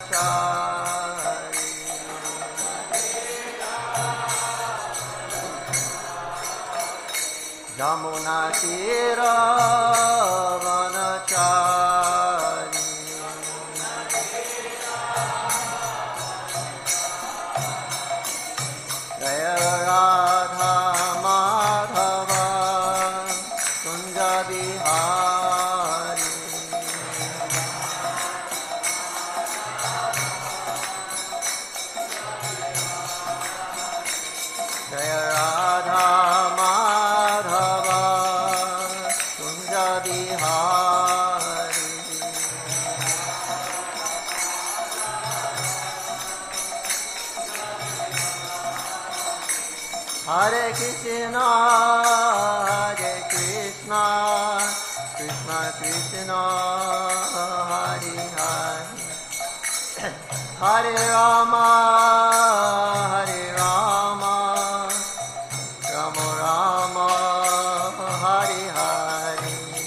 Yamuna Tira Vanachari Jaya Radha Madhava Kunja Bihari Jaya Radha Hare Krishna, Hare Krishna, Krishna Krishna, Hare Hare, Hare Rama, Hare Rama, Rama Rama, Hare Hare.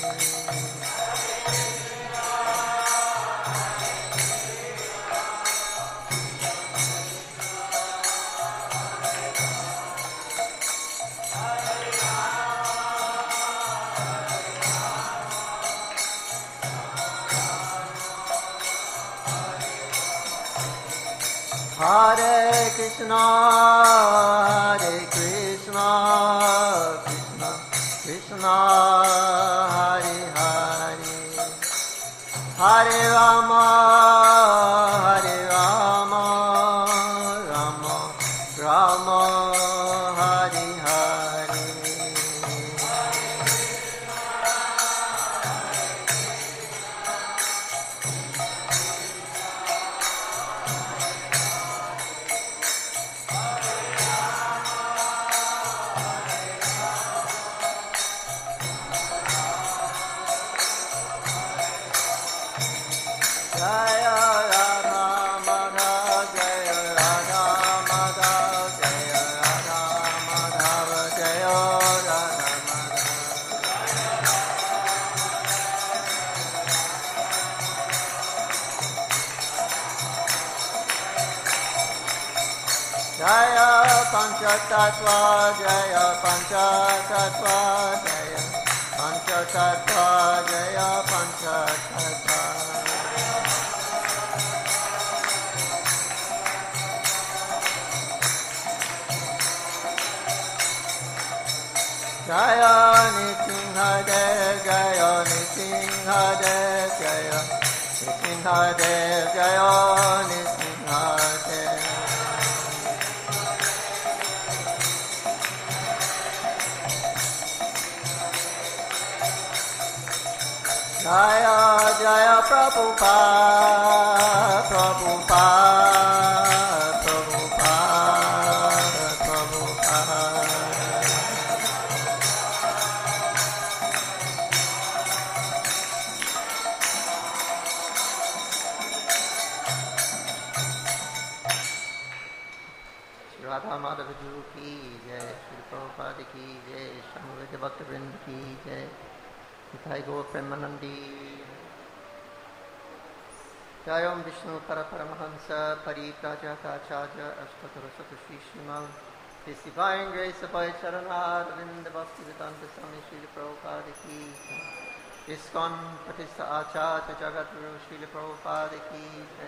Hare Krishna, Hare Krishna, Krishna Krishna, Hare Hare, Hare Rama, Hare Rama, Rama Rama, Hare Hare. Jaya Radha Madhava, Jaya Radha Madhava, Jaya Radha Madhava, Jaya Radha Madhava. Jaya Panchatattva, Jaya Panchatattva, Jaya Panchatattva, Jaya Panchatattva. Jaya Nrsimhadev, Jaya Nrsimhadev, Jaya Nrsimhadev, Jaya Nrsimhadev. Jaya Jaya Prabhupada, Prabhupada, Prabhupada, Prabhupada. Radha Madhava Guru ki jai, Sri Prabhupada ki jai, Samaveta Bhakta Vrinda ki jai, Nitai Gaur Premanandi. Jayam Vishnu Paramahamsa Pariprajakacharya Ashtatara Satushri Sriman His Divine Grace Abhay Charanarvinda Bhaktivedanta Swami Srila Prabhupada ki ISKCON Pratistha Acharya Jagadguru Srila Prabhupada ki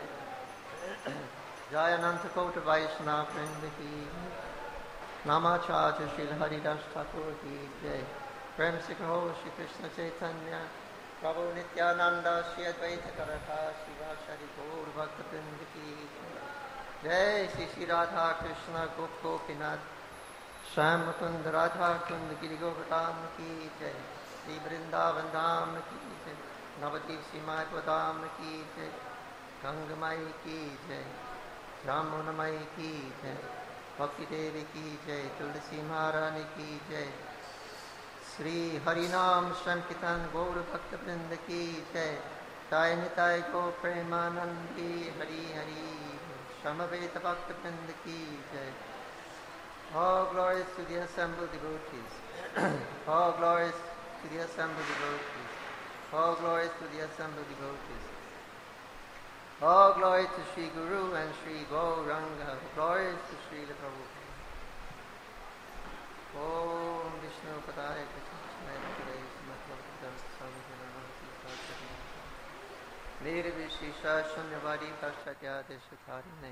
Jayananta Kota Vaishnava Vrinda ki Namacharya Srila Haridas Thakur ki jai. Prem Sikho Shri Krishna Chaitanya Prabhu Nityananda Shri Advaita Karatha Shri Vashari Gaur Bhakta Vrinda ki jai. Shri Shri Radha Krishna Gop Gopinath Shyam Mukund Radha Kund Giri Govardhan ki jai. Shri Vrindavan Dham ki jai. Navadip Simai Padam ki jai. Gangamai ki jai. Jamunamai ki jai. Bhakti Devi ki jai. Tulsi Maharani ki jai. Shri Harinam Sankirtan Gaur Bhakta Vrinda ki jai. Jai Nitai Gaur Premanandi Hari Hari Samaveta Bhakta Vrinda ki jai. All glories to the assembled devotees. All glories to the assembled devotees. All glories to the assembled devotees. All glory to Sri Guru and Sri Gauranga. Glory to Sri Prabhupada. Om Vishnu Padaya Krishna Nirvishesha Shunyavadi Paschatya Deshatharine.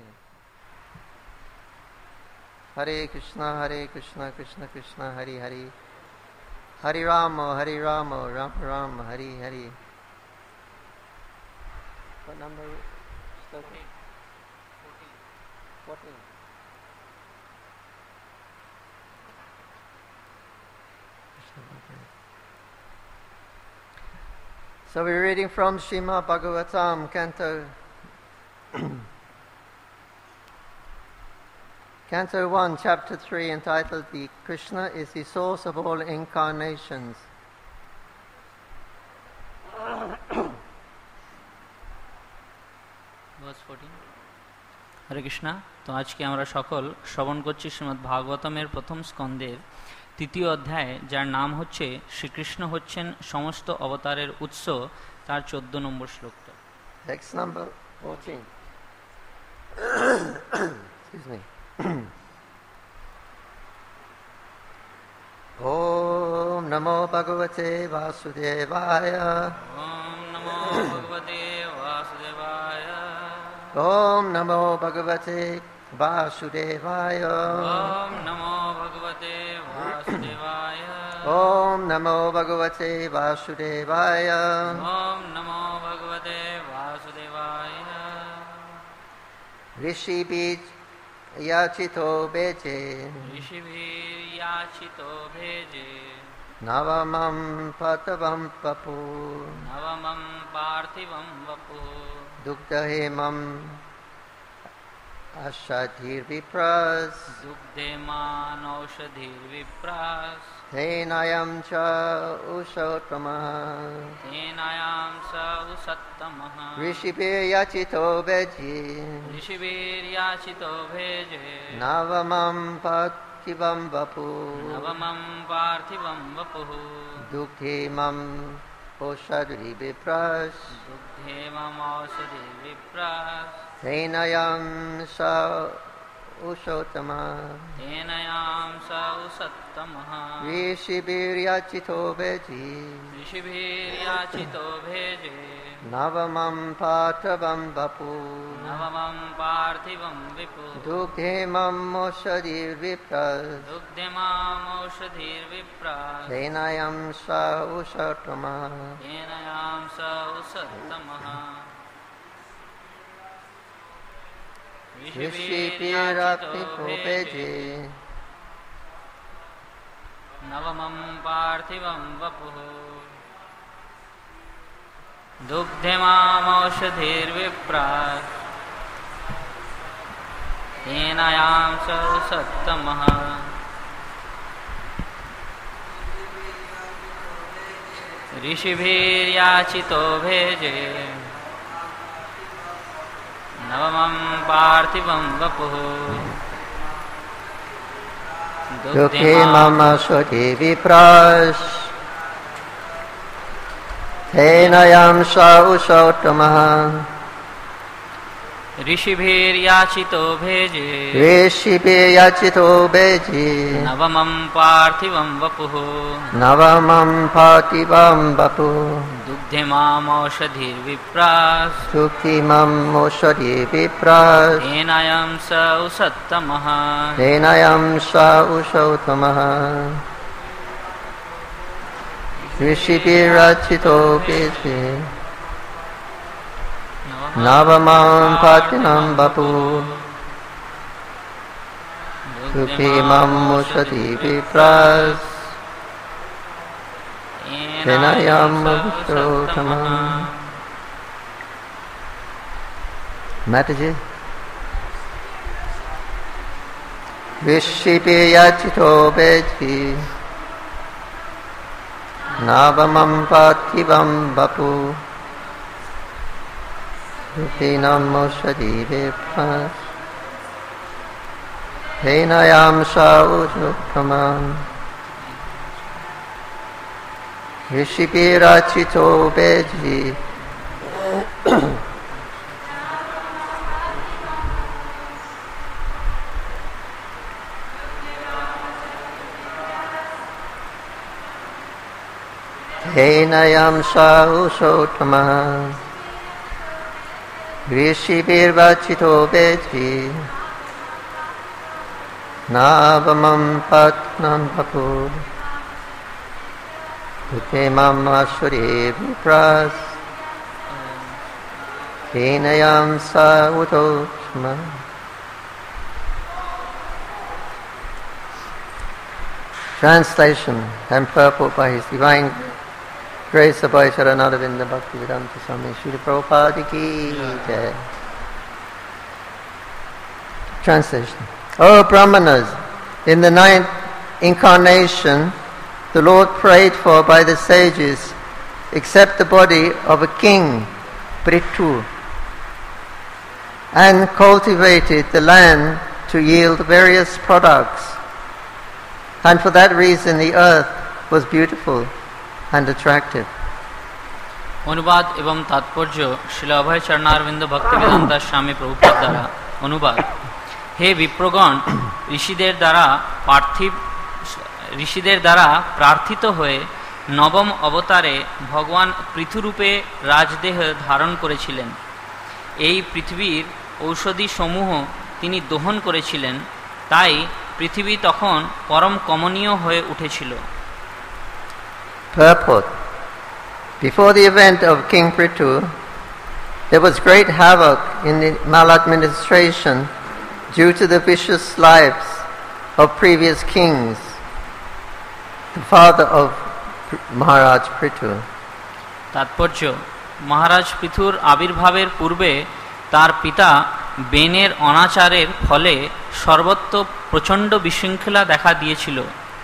Hare Krishna, Krishna Krishna, Hare Hare. Hare Rama, Rama Rama, Hare Hare. What number? 14. 14. So we're reading from Srimad Bhagavatam, Canto 1, Chapter 3, entitled "The Krishna is the source of all incarnations." Verse 14. হরে কৃষ্ণা। তো আজকে আমরা সকল শ্রবণ করছি শ্রীমদ্ ভাগবতমের প্রথম স্কন্ধের তৃতীয় অধ্যায়, যার নাম হচ্ছে শ্রীকৃষ্ণ হচ্ছেন সমস্ত অবতারের উৎস, তার 14 নম্বর শ্লোকটা। Text number 14. Excuse me. Om Namo Bhagavate Vasudevaya. Om Namo Bhagavate Vasudevaya. Om Namo Bhagavate Vasudevaya. Om Namo Bhagavate Vasudevaya. Om Namo Bhagavate Vasudevaya. Om Namo Bhagavate Vasudevaya. Rishi Bij Yachito Beje. Rishibhir yachito bheje. Navamam Patavam Papu. Navamam parthivam vapu. Dugdahemam Ashadhir Vipras. Dugdheman aushadhir vipras. Tenayam cha Ushotama. Tenayam sa usattamaha. Rishibir Yachito Beji. Rishibhir yachito bheje. Navamam Pativam Vapu. Navamam parthivam vapuh. Dugdhemam Oshadhir Vipras. Dugdhemam aushadhir vipras. Tenayam sa Ushotama. Tenayam sa usattamaha. Rishibir Yachito Beji. Rishibhir yachito bheje. Navamam Patavam Vapu. Navamam parthivam vipu. Dugdhemam Oshadhir Vipras. Dugdhemam aushadhir vipras. Tenayam sa Ushotama. Tenayam sa usattamaha. Rishibir Yachito Beji. Navamam parthivam vapuh. Dugdhemam aushadhir vipras. Tenayam sa usattamaha. Rishibhir yachito bheje. Navamam parthivam vapuh. Dugdhemam Ashadhir Vipras. Tenayam sa Ushotama. Rishibhir yachito bheje. Rishibir Yachito Beji. Navamam parthivam vapuh. Navamam Pativam Vapu. Dugdhemam aushadhir vipras. Dugdhemam Oshadhir Vipras. Tenayam sa usattamaha. Tenayam sa Ushotama. Rishibir Yachito Beji. Navamam Pativam Vapu. Dugdhemam Oshadhir Vipras. Tenayam Ushotama. Mataji. Rishibir Yachito Beji. Navamam Pativam Vapu. Dugdhemam Oshadhir Vipras. Tenayam sa Ushotama. Rishibir Yachito Beji. Henayam Sausotama Rishibirvachito Vedri Navamam Patnam Bapur Utemam Ashuri Vipras Henayam Sausotama. Translation and purport by His Divine Grace Abhay Charanaravinda Bhaktivedanta Swami Srila Prabhupada Ki Jai. Translation. O Brahmanas, in the 9th incarnation, the Lord prayed for by the sages, accept the body of a king, Prithu, and cultivated the land to yield various products. And for that reason the earth was beautiful and attractive. অনুবাদ এবং তাৎপর্য শ্রীল অভয় চরণারবিন্দ ভক্তিবেদান্তা স্বামী প্রভুপাদ দ্বারা অনুবাদ। হে বিপ্রগণ, ঋষিদের দ্বারা প্রার্থিত হয়ে নবম অবতারে ভগবান পৃথুরূপে রাজদেহ ধারণ করেছিলেন। এই পৃথিবীর ঔষধি সমূহ তিনি দহন করেছিলেন, তাই পৃথিবী তখন পরম কমনীয় হয়ে উঠেছিল। Purport. Before the event of King Prithu, there was great havoc in the maladministration due to the vicious lives of previous kings, the father of Maharaj Prithu. তাৎপর্য, মহারাজ পৃথুর আবির্ভাবের পূর্বে তার পিতা বেনের অনাচারের ফলে সর্বত্র প্রচণ্ড বিশৃঙ্খলা দেখা দিয়েছিল।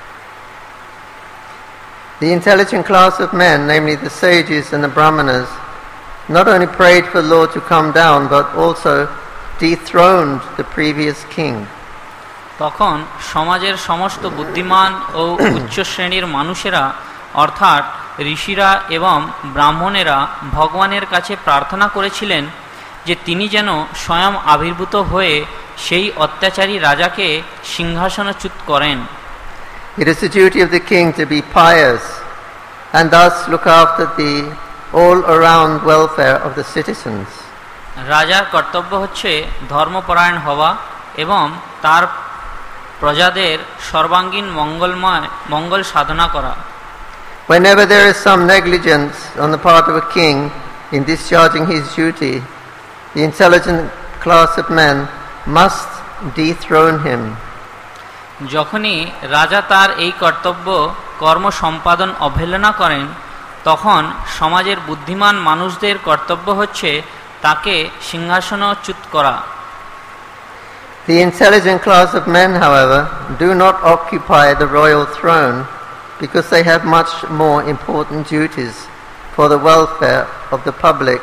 The intelligent class of men, namely the sages and the brahmanas, not only prayed for the Lord to come down, but also dethroned the previous king. তখন সমাজের সমস্ত বুদ্ধিমান ও উচ্চ শ্রেণীর মানুষেরা অর্থাৎ ঋষিরা এবং ব্রাহ্মণেরা ভগবানের কাছে প্রার্থনা করেছিলেন যে তিনি যেন স্বয়ং আবির্ভূত হয়ে সেই অত্যাচারী রাজাকে সিংহাসনচ্যুত করেন। It is the duty of the king to be pious and thus look after the all-around welfare of the citizens. রাজার কর্তব্য হচ্ছে ধর্মপরায়ণ হওয়া এবং তার প্রজাদের সর্বাঙ্গীন মঙ্গল সাধনা করা। Whenever there is some negligence on the part of a king in discharging his duty, the intelligent class of men must dethrone him. যখনই রাজা তার এই কর্তব্য কর্ম সম্পাদন অবহেলনা করেন, তখন সমাজের বুদ্ধিমান মানুষদের কর্তব্য হচ্ছে তাকে সিংহাসনচ্যুত করা। The intelligent class of men, however, do not occupy the royal throne because they have much more important duties for the welfare of the public.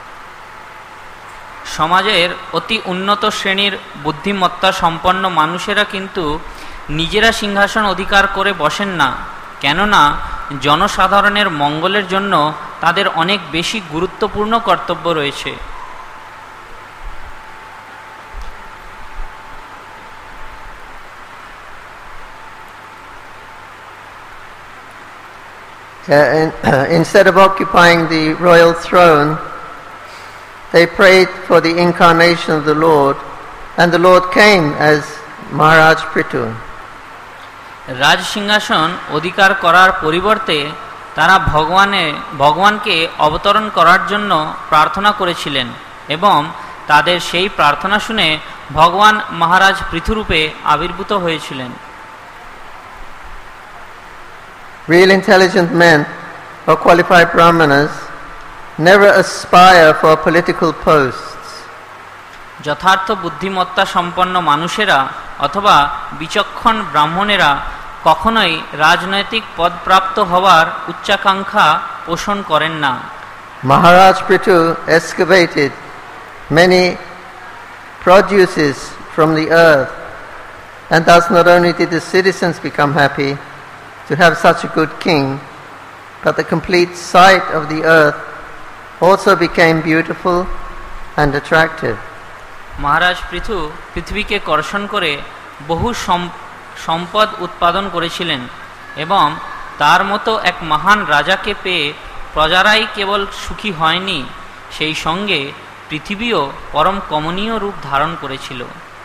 সমাজের অতি উন্নত শ্রেণীর বুদ্ধিমত্তা সম্পন্ন মানুষেরা কিন্তু নিজেরা সিংহাসন অধিকার করে বসেন না, কেননা জনসাধারণের মঙ্গলের জন্য তাদের অনেক বেশি গুরুত্বপূর্ণ কর্তব্য রয়েছে। Instead of occupying the royal throne, they prayed for the incarnation of the Lord, and the Lord came as Maharaj Prithu. রাজ সিংহাসন অধিকার করার পরিবর্তে তারা ভগবানকে অবতরণ করার জন্য প্রার্থনা করেছিলেন এবং তাদের সেই প্রার্থনা শুনে ভগবান মহারাজ পৃথুরূপে আবির্ভূত হয়েছিলেন। Real intelligent men or qualified brahmanas never aspire for political posts. যথার্থ বুদ্ধিমত্তা সম্পন্ন মানুষেরা অথবা বিচক্ষণ ব্রাহ্মণেরা কখনোই রাজনৈতিক পদপ্রাপ্ত হওয়ার উচ্চাকাঙ্ক্ষা পোষণ করেন না। Maharaj Prithu excavated many produces from the earth, and thus not only did the citizens become happy to have such a good king, but the complete sight of the earth also became beautiful and attractive. মহারাজ পৃথু পৃথিবীকে কর্ষণ করে বহু সম্পদ উৎপাদন করেছিলেন এবং তার মতো এক মহান রাজাকে পেয়ে প্রজারাই কেবল সুখী হয়নি, সেই সঙ্গে পৃথিবীও পরম কমনীয় রূপ ধারণ করেছিল।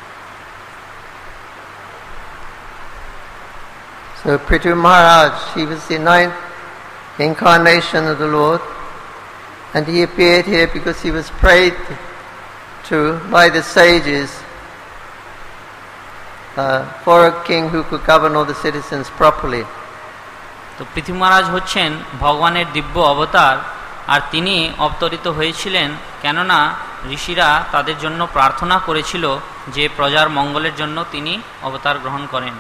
So Prithu Maharaj, he was the 9th incarnation of the Lord, and he appeared here because he was prayed to by the sages for a king who could govern all the citizens properly. তো পৃথু মহারাজ হচ্ছেন ভগবানের দিব্য অবতার, আর তিনি অবতরিত হয়েছিলেন কেননা ঋষিরা তাদের জন্য প্রার্থনা করেছিল যে প্রজার মঙ্গলের জন্য তিনি অবতার গ্রহণ করেন।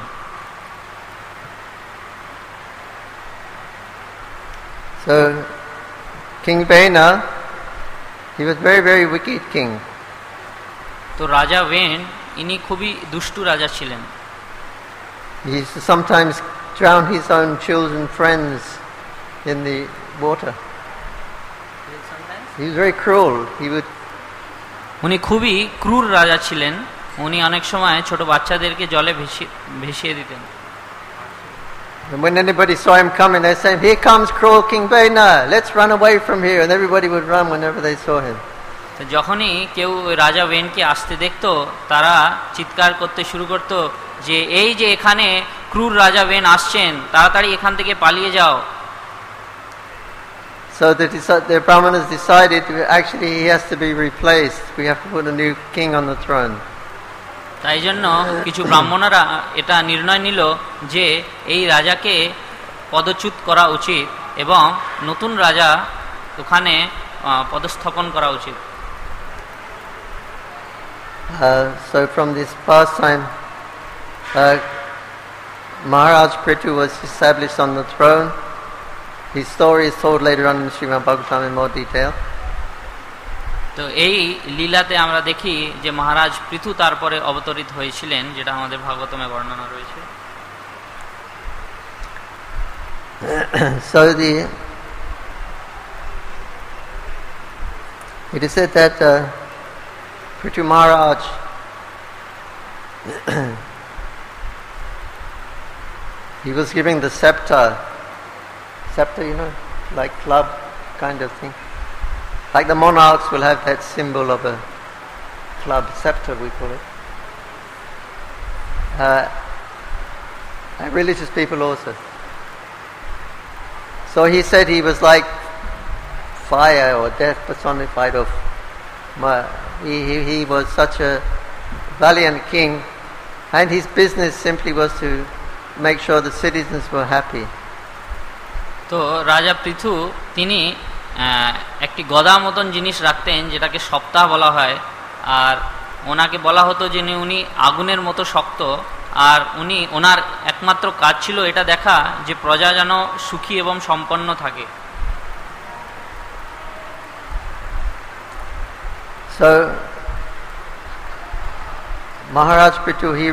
So King Vena, he was very, very wicked king. তো রাজা বেন ইনি খুবই দুষ্টু রাজা ছিলেন। He used to sometimes drown his own children friends in the water. He was very cruel. He would উনি খুবই ক্রূর রাজা ছিলেন। উনি অনেক সময় ছোট বাচ্চাদেরকে জলে ভেসিয়ে দিতেন। And when anybody saw him coming, they said, "Here comes cruel King Vena. Let's run away from here." And everybody would run whenever they saw him. তো যখনই কেউ রাজা বেনকে আসতে দেখতো, তারা চিৎকার করতে শুরু করত যে এই যে এখানে ক্রূর রাজা বেন আসছেন, তাড়াতাড়ি এখান থেকে পালিয়ে যাও। So the Brahmanas decided actually he has to be replaced. We have to put a new king on the throne. তাই জন্য কিছু ব্রাহ্মণরা এটা নির্ণয় নিল যে এই রাজাকে পদচ্যুত করা উচিত এবং নতুন রাজা ওখানে পদস্থাপন করা উচিত। So from this pastime, Maharaj Prithu was established on the throne. His story is told later on in Srimad Bhagavatam in more detail. তো এই লীলাতে আমরা দেখি যে মহারাজ পৃথু তারপরে অবতরিত হয়েছিলেন, যেটা আমাদের ভাগবতমে বর্ণনা রয়েছে। So it is said that Prithu Maharaj he was giving the scepter, you know, like club kind of thing. Like the monarchs will have that symbol of a club, scepter we call it. And religious people also. So he said he was like fire or death personified of. He was such a valiant king, and his business simply was to make sure the citizens were happy. তো রাজা পৃথু তিনি একটি গদা মতন জিনিস রাখতেন যেটাকে সপ্তাহ বলা হয়, আর ওনাকে বলা হতো যে উনি আগুনের মতো শক্ত, আর ওনার একমাত্র কাজ ছিল এটা দেখা যে প্রজা যেন সুখী এবং সম্পন্ন থাকে। So Maharaj Prithu he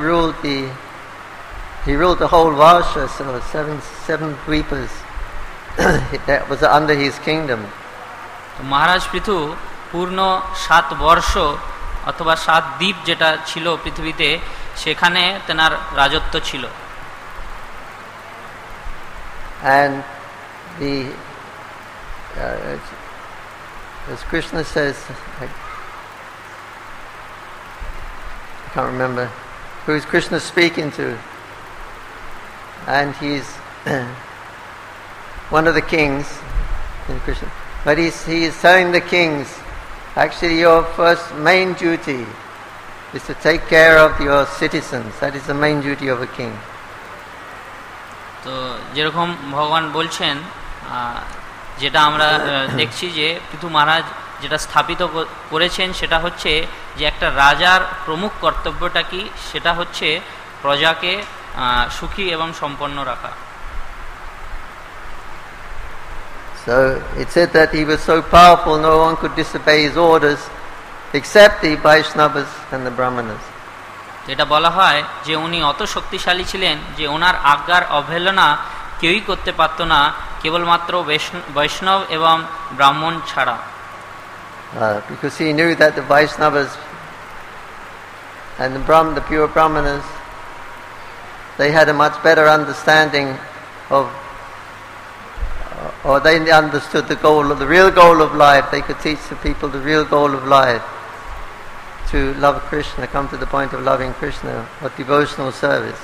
ruled the whole Varsha, so seven dweepas that was under his kingdom. মহারাজ পৃথু পূর্ণ 7 বর্ষ অথবা 7 দ্বীপ যেটা ছিল পৃথিবীতে, সেখানে তেনার রাজত্ব ছিল। And as Krishna says, I can't remember who is Krishna speaking to, and he's one of the kings in Krishna. But he is telling the kings, actually your first main duty is to take care of your citizens. That is the main duty of a king. তো যেরকম ভগবান বলছেন, যেটা আমরা দেখছি যে পৃথু মহারাজ যেটা স্থাপিত করেছেন সেটা হচ্ছে যে একটা রাজার প্রমুখ কর্তব্যটা কি, সেটা হচ্ছে প্রজাকে সুখী এবং সম্পন্ন রাখা। So it said that he was so powerful no one could disobey his orders except the Vaishnavas and the Brahmanas. এটা বলা হয় যে উনি অত শক্তিশালী ছিলেন যে ওনার আজ্ঞার অবহেলনা কেউই করতে পারত না, কেবলমাত্র বৈষ্ণব এবং ব্রাহ্মণ ছাড়া। Because he knew that the Vaishnavas and the pure Brahmanas, they had a much better understanding of or they understood the goal, the real goal of life. They could teach the people the real goal of life, to love Krishna, come to the point of loving Krishna, or devotional service.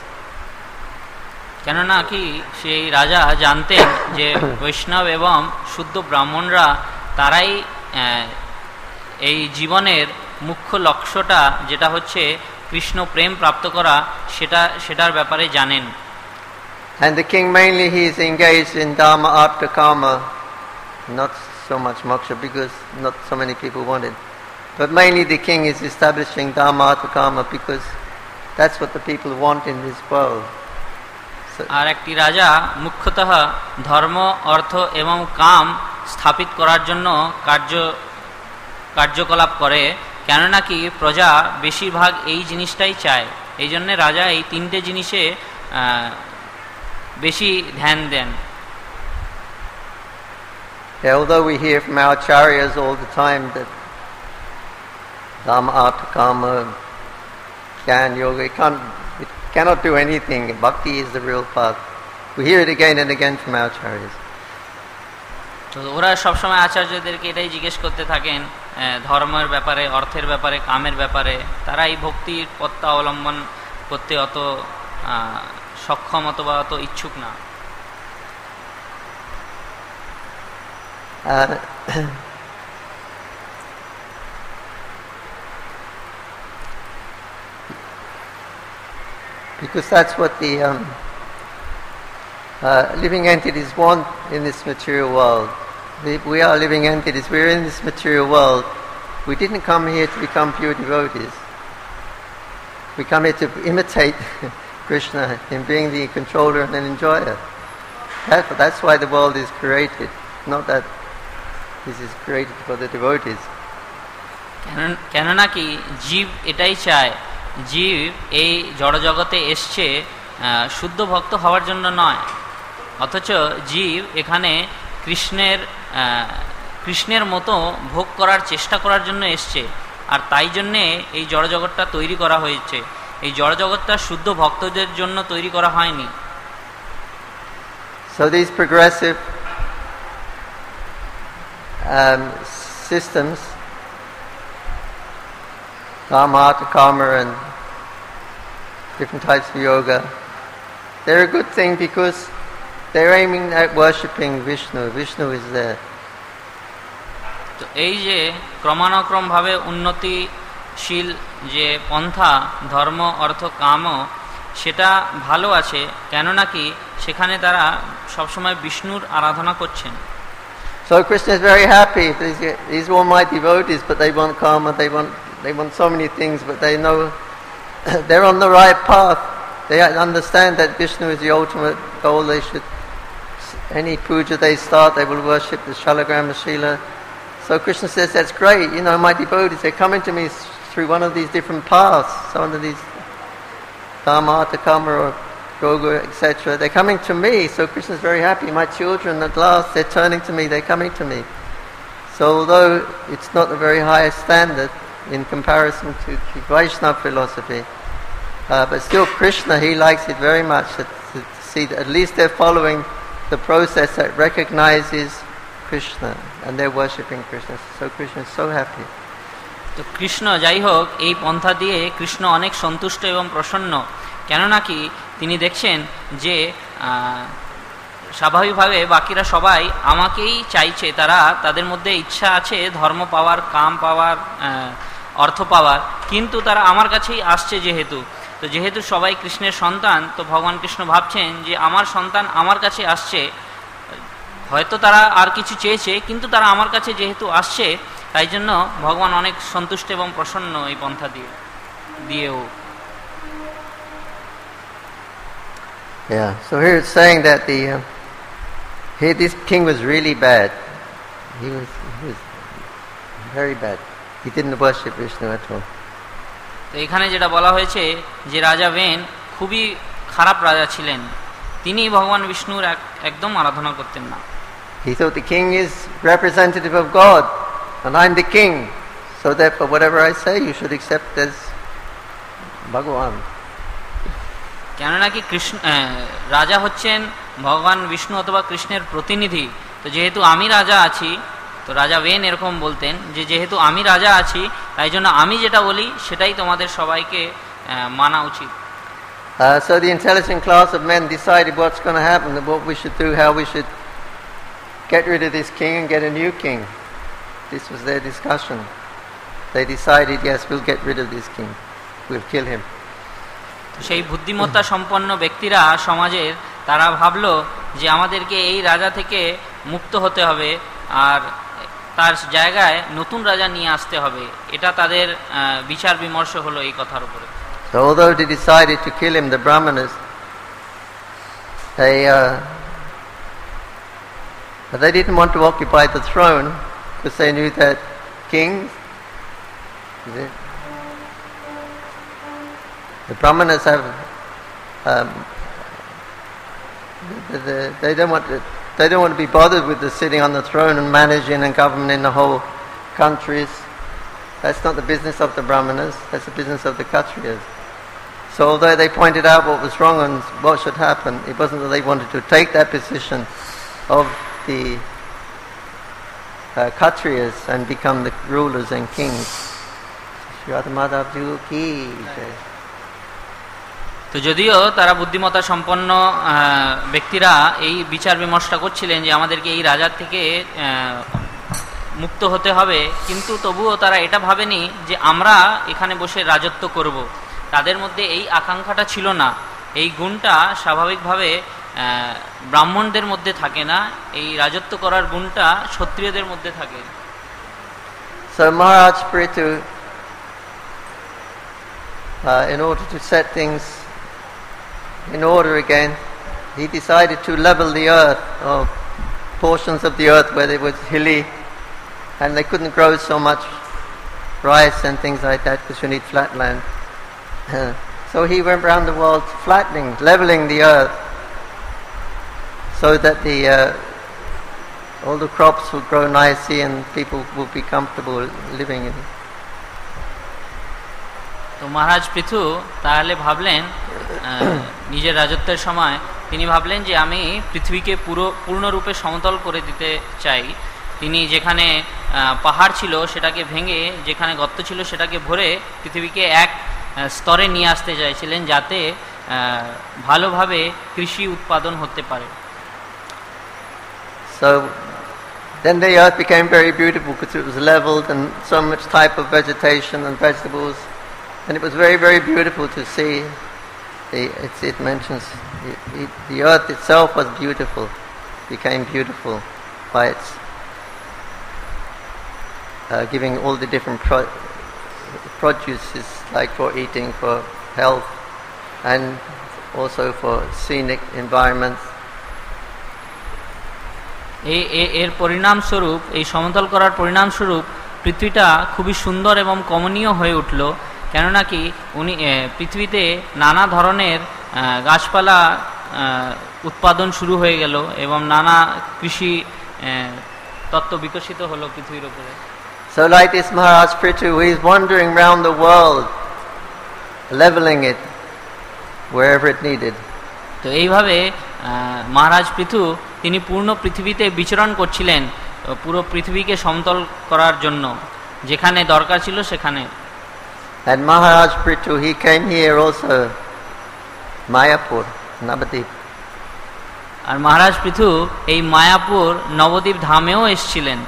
কেননা কি সেই রাজা জানতেন যে বৈষ্ণব এবং শুদ্ধ ব্রাহ্মণরা তারাই এই জীবনের মুখ্য লক্ষ্যটা যেটা হচ্ছে কৃষ্ণ প্রেম প্রাপ্ত করা সেটার ব্যাপারে জানেন। And the king mainly he is engaged in dharma, artha, karma, not so much moksha because not so many people want it. But mainly the king is establishing dharma, artha, karma because that's what the people want in this world. আর একটি রাজা মুখ্যতঃ ধর্ম, অর্থ এবং কাম স্থাপিত করার জন্য কার্যকলাপ করে, কেননা কি প্রজা বেশিরভাগ এই জিনিসটাই চায়। এই জন্য রাজা এই তিনটে জিনিসে বেশি ধ্যান দেন। Although we hear from our acharyas all the time that dhamma, artha, karma, jnana, yoga, it cannot do anything. Bhakti is the real path. We hear it again and again from our acharyas. তো ওরা সবসময় আচার্যদেরকে এটাই জিজ্ঞেস করতে থাকেন ধর্মের ব্যাপারে, অর্থের ব্যাপারে, কামের ব্যাপারে। তারা এই ভক্তির পথটা অবলম্বন করতে অত সক্ষম অথবা অত ইচ্ছুক না। Because that's what the living entities want in this material world. We are living entities. We're in this material world. We didn't come here to become pure devotees. We come here to imitate Krishna in being the controller and an enjoyer. That's why the world is created. Not that this is created for the devotees. কেননা কি জীব এটাই চায়, জীব এই জড়জগতে এসছে শুদ্ধ ভক্ত হওয়ার জন্য নয়, অথচ জীব এখানে কৃষ্ণের মতো ভোগ করার চেষ্টা করার জন্য এসছে। আর তাই জন্যে এই জড়জগৎটা তৈরি করা হয়েছে। এই জড়জগৎটা শুদ্ধ ভক্তদের জন্য তৈরি করা হয়নি। So these progressive systems, dharma, artha, karma, and different types of yoga, they're a good thing because they're aiming at worshipping Vishnu. Vishnu is there. তো এই যে ক্রমানুক্রমভাবে উন্নতিশীল যে পন্থা ধর্ম, অর্থ, কাম, সেটা ভালো আছে, কেননা কি সেখানে তারা সবসময় বিষ্ণুর আরাধনা করছেন। So Krishna is very happy. These are all my devotees, but they want karma, they want so many things, but they know they're on the right path. They understand that Vishnu is the ultimate goal. They should, any puja they start, they will worship the Shalagrama Shila. So Krishna says, that's great, my devotees, they're coming to me through one of these different paths, some of these dharma, artha, karma, or yoga, etc. They're coming to me, so Krishna's very happy. My children, at last, they're turning to me, they're coming to me. So although it's not the very highest standard in comparison to the Vaishnava philosophy, but still Krishna, he likes it very much to see that at least they're following the process that recognizes Krishna and they're worshipping Krishna. So Krishna is so happy. তো কৃষ্ণ যাই হোক এই পন্থা দিয়ে কৃষ্ণ অনেক সন্তুষ্ট এবং প্রসন্ন, কেননা কি তিনি দেখছেন যে স্বাভাবিকভাবে বাকিরা সবাই আমাকেই চাইছে, তাদের মধ্যে ইচ্ছা আছে ধর্ম পাওয়ার, কাম পাওয়ার, অর্থ পাওয়ার, কিন্তু তারা আমার কাছেই আসছে যেহেতু সবাই কৃষ্ণের সন্তান, তো ভগবান কৃষ্ণ ভাবছেন যে আমার সন্তান আমার কাছে আসছে, হয়তো তারা আর কিছু চেয়েছে কিন্তু তারা আমার কাছে যেহেতু আসছে, তাই জন্য ভগবান অনেক সন্তুষ্ট এবং প্রসন্ন এই পন্থা দিয়েও। Yeah, so here it's saying that this king was really bad. He was very bad. He didn't worship Vishnu at all. তো এখানে যেটা বলা হয়েছে যে রাজা বেন খুবই খারাপ রাজা ছিলেন, তিনি ভগবান বিষ্ণুর একদম আরাধনা করতেন না। He thought the king is representative of God and I'm the king, so therefore whatever I say you should accept as Bhagavan. কেননা কি রাজা হচ্ছেন ভগবান বিষ্ণু অথবা কৃষ্ণের প্রতিনিধি, তো যেহেতু আমি রাজা আছি, তো রাজা ওয়েন এরকম বলতেন যে যেহেতু আমি রাজা আছি তাই জন্য আমি যেটা বলি সেটাই তোমাদের সবাইকে মানা উচিত। So the intelligent class of men decided what's going to happen, what we should do, how we should get rid of this king and get a new king. This was their discussion. They decided, yes, we'll get rid of this king. We'll kill him. সেই বুদ্ধিমত্তা সম্পন্ন ব্যক্তিরা সমাজের তারা ভাবলো যে আমাদেরকে এই রাজা থেকে মুক্ত হতে হবে আর তার জায়গায় নতুন রাজা নিয়ে আসতে হবে। এটা তাদের বিচার বিমর্শ হলো এই কথার উপরে। So although they decided to kill him, the Brahmanas, they didn't want to occupy the throne because they knew that kings, the Brahmanas have, they don't want to be bothered with the sitting on the throne and managing and governing the whole countries. That's not the business of the Brahmanas, that's the business of the Kshatriyas. So although they pointed out what was wrong and what should happen, it wasn't that they wanted to take that position of the Kshatriyas and become the rulers and kings. Shri Radha Madhav Ki Jai. তো যদিও তারা বুদ্ধিমত্তা সম্পন্ন ব্যক্তিরা এই বিচার বিমর্শটা করছিলেন যে আমাদেরকে এই রাজার থেকে মুক্ত হতে হবে, কিন্তু তবুও তারা এটা ভাবেনি যে আমরা এখানে বসে রাজত্ব করব। তাদের মধ্যে এই আকাঙ্ক্ষাটা ছিল না। এই গুণটা স্বাভাবিকভাবে ব্রাহ্মণদের মধ্যে থাকে না, এই রাজত্ব করার গুণটা ক্ষত্রিয়দের মধ্যে থাকে। So Maharaj Prithu, in order to set things in order again, he decided to level the earth, or portions of the earth where it was hilly and they couldn't grow so much rice and things like that because you need flat land. So he went around the world flattening, leveling the earth so that all the crops will grow nicely and people will be comfortable living in it. তো মহারাজ পৃথু তাহলে ভাবলেন নিজের রাজত্বের সময় তিনি ভাবলেন যে আমি পৃথিবীকে পূর্ণরূপে সমতল করে দিতে চাই। তিনি যেখানে পাহাড় ছিল সেটাকে ভেঙে, যেখানে গর্ত ছিল সেটাকে ভরে পৃথিবীকে এক স্তরে নিয়ে আসতে চাইছিলেন যাতে ভালোভাবে কৃষি উৎপাদন হতে পারে। So then the earth became very beautiful because it was leveled and so much type of vegetation and vegetables, and it was very, very beautiful to see. It mentions the earth itself was beautiful, became beautiful by its giving all the different produces, like for eating, for health, and also for scenic environments. এর পরিণামস্বরূপ, এই সমতল করার পরিণামস্বরূপ পৃথিবীটা খুবই সুন্দর এবং কমনীয় হয়ে উঠল। কেননা কি পৃথিবীতে নানা ধরনের গাছপালা উৎপাদন শুরু হয়ে গেল এবং নানা কৃষি তত্ত্ব বিকশিত হলো পৃথিবীর উপরে। So like this Maharaj Prithu, he is wandering around the world, leveling it wherever it needed. তো এইভাবে মহারাজ পৃথু তিনি পূর্ণ পৃথিবীতে বিচরণ করছিলেন পুরো পৃথিবীকে সমতল করার জন্য, যেখানে দরকার ছিল সেখানে। And Maharaj Prithu, he came here also, Mayapur, Navadip. আর মহারাজ পৃথু এই মায়াপুর নবদ্বীপ ধামেও এসেছিলেন।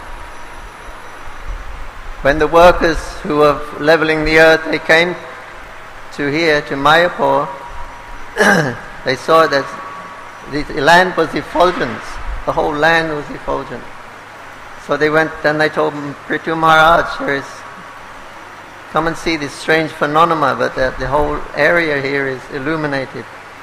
When the workers who were leveling the earth, they came to here, to Mayapur, they saw that the land was effulgent, the whole land was effulgent. So they went and they told Prithu Maharaj, come and see this strange phenomena, but the whole area here is illuminated.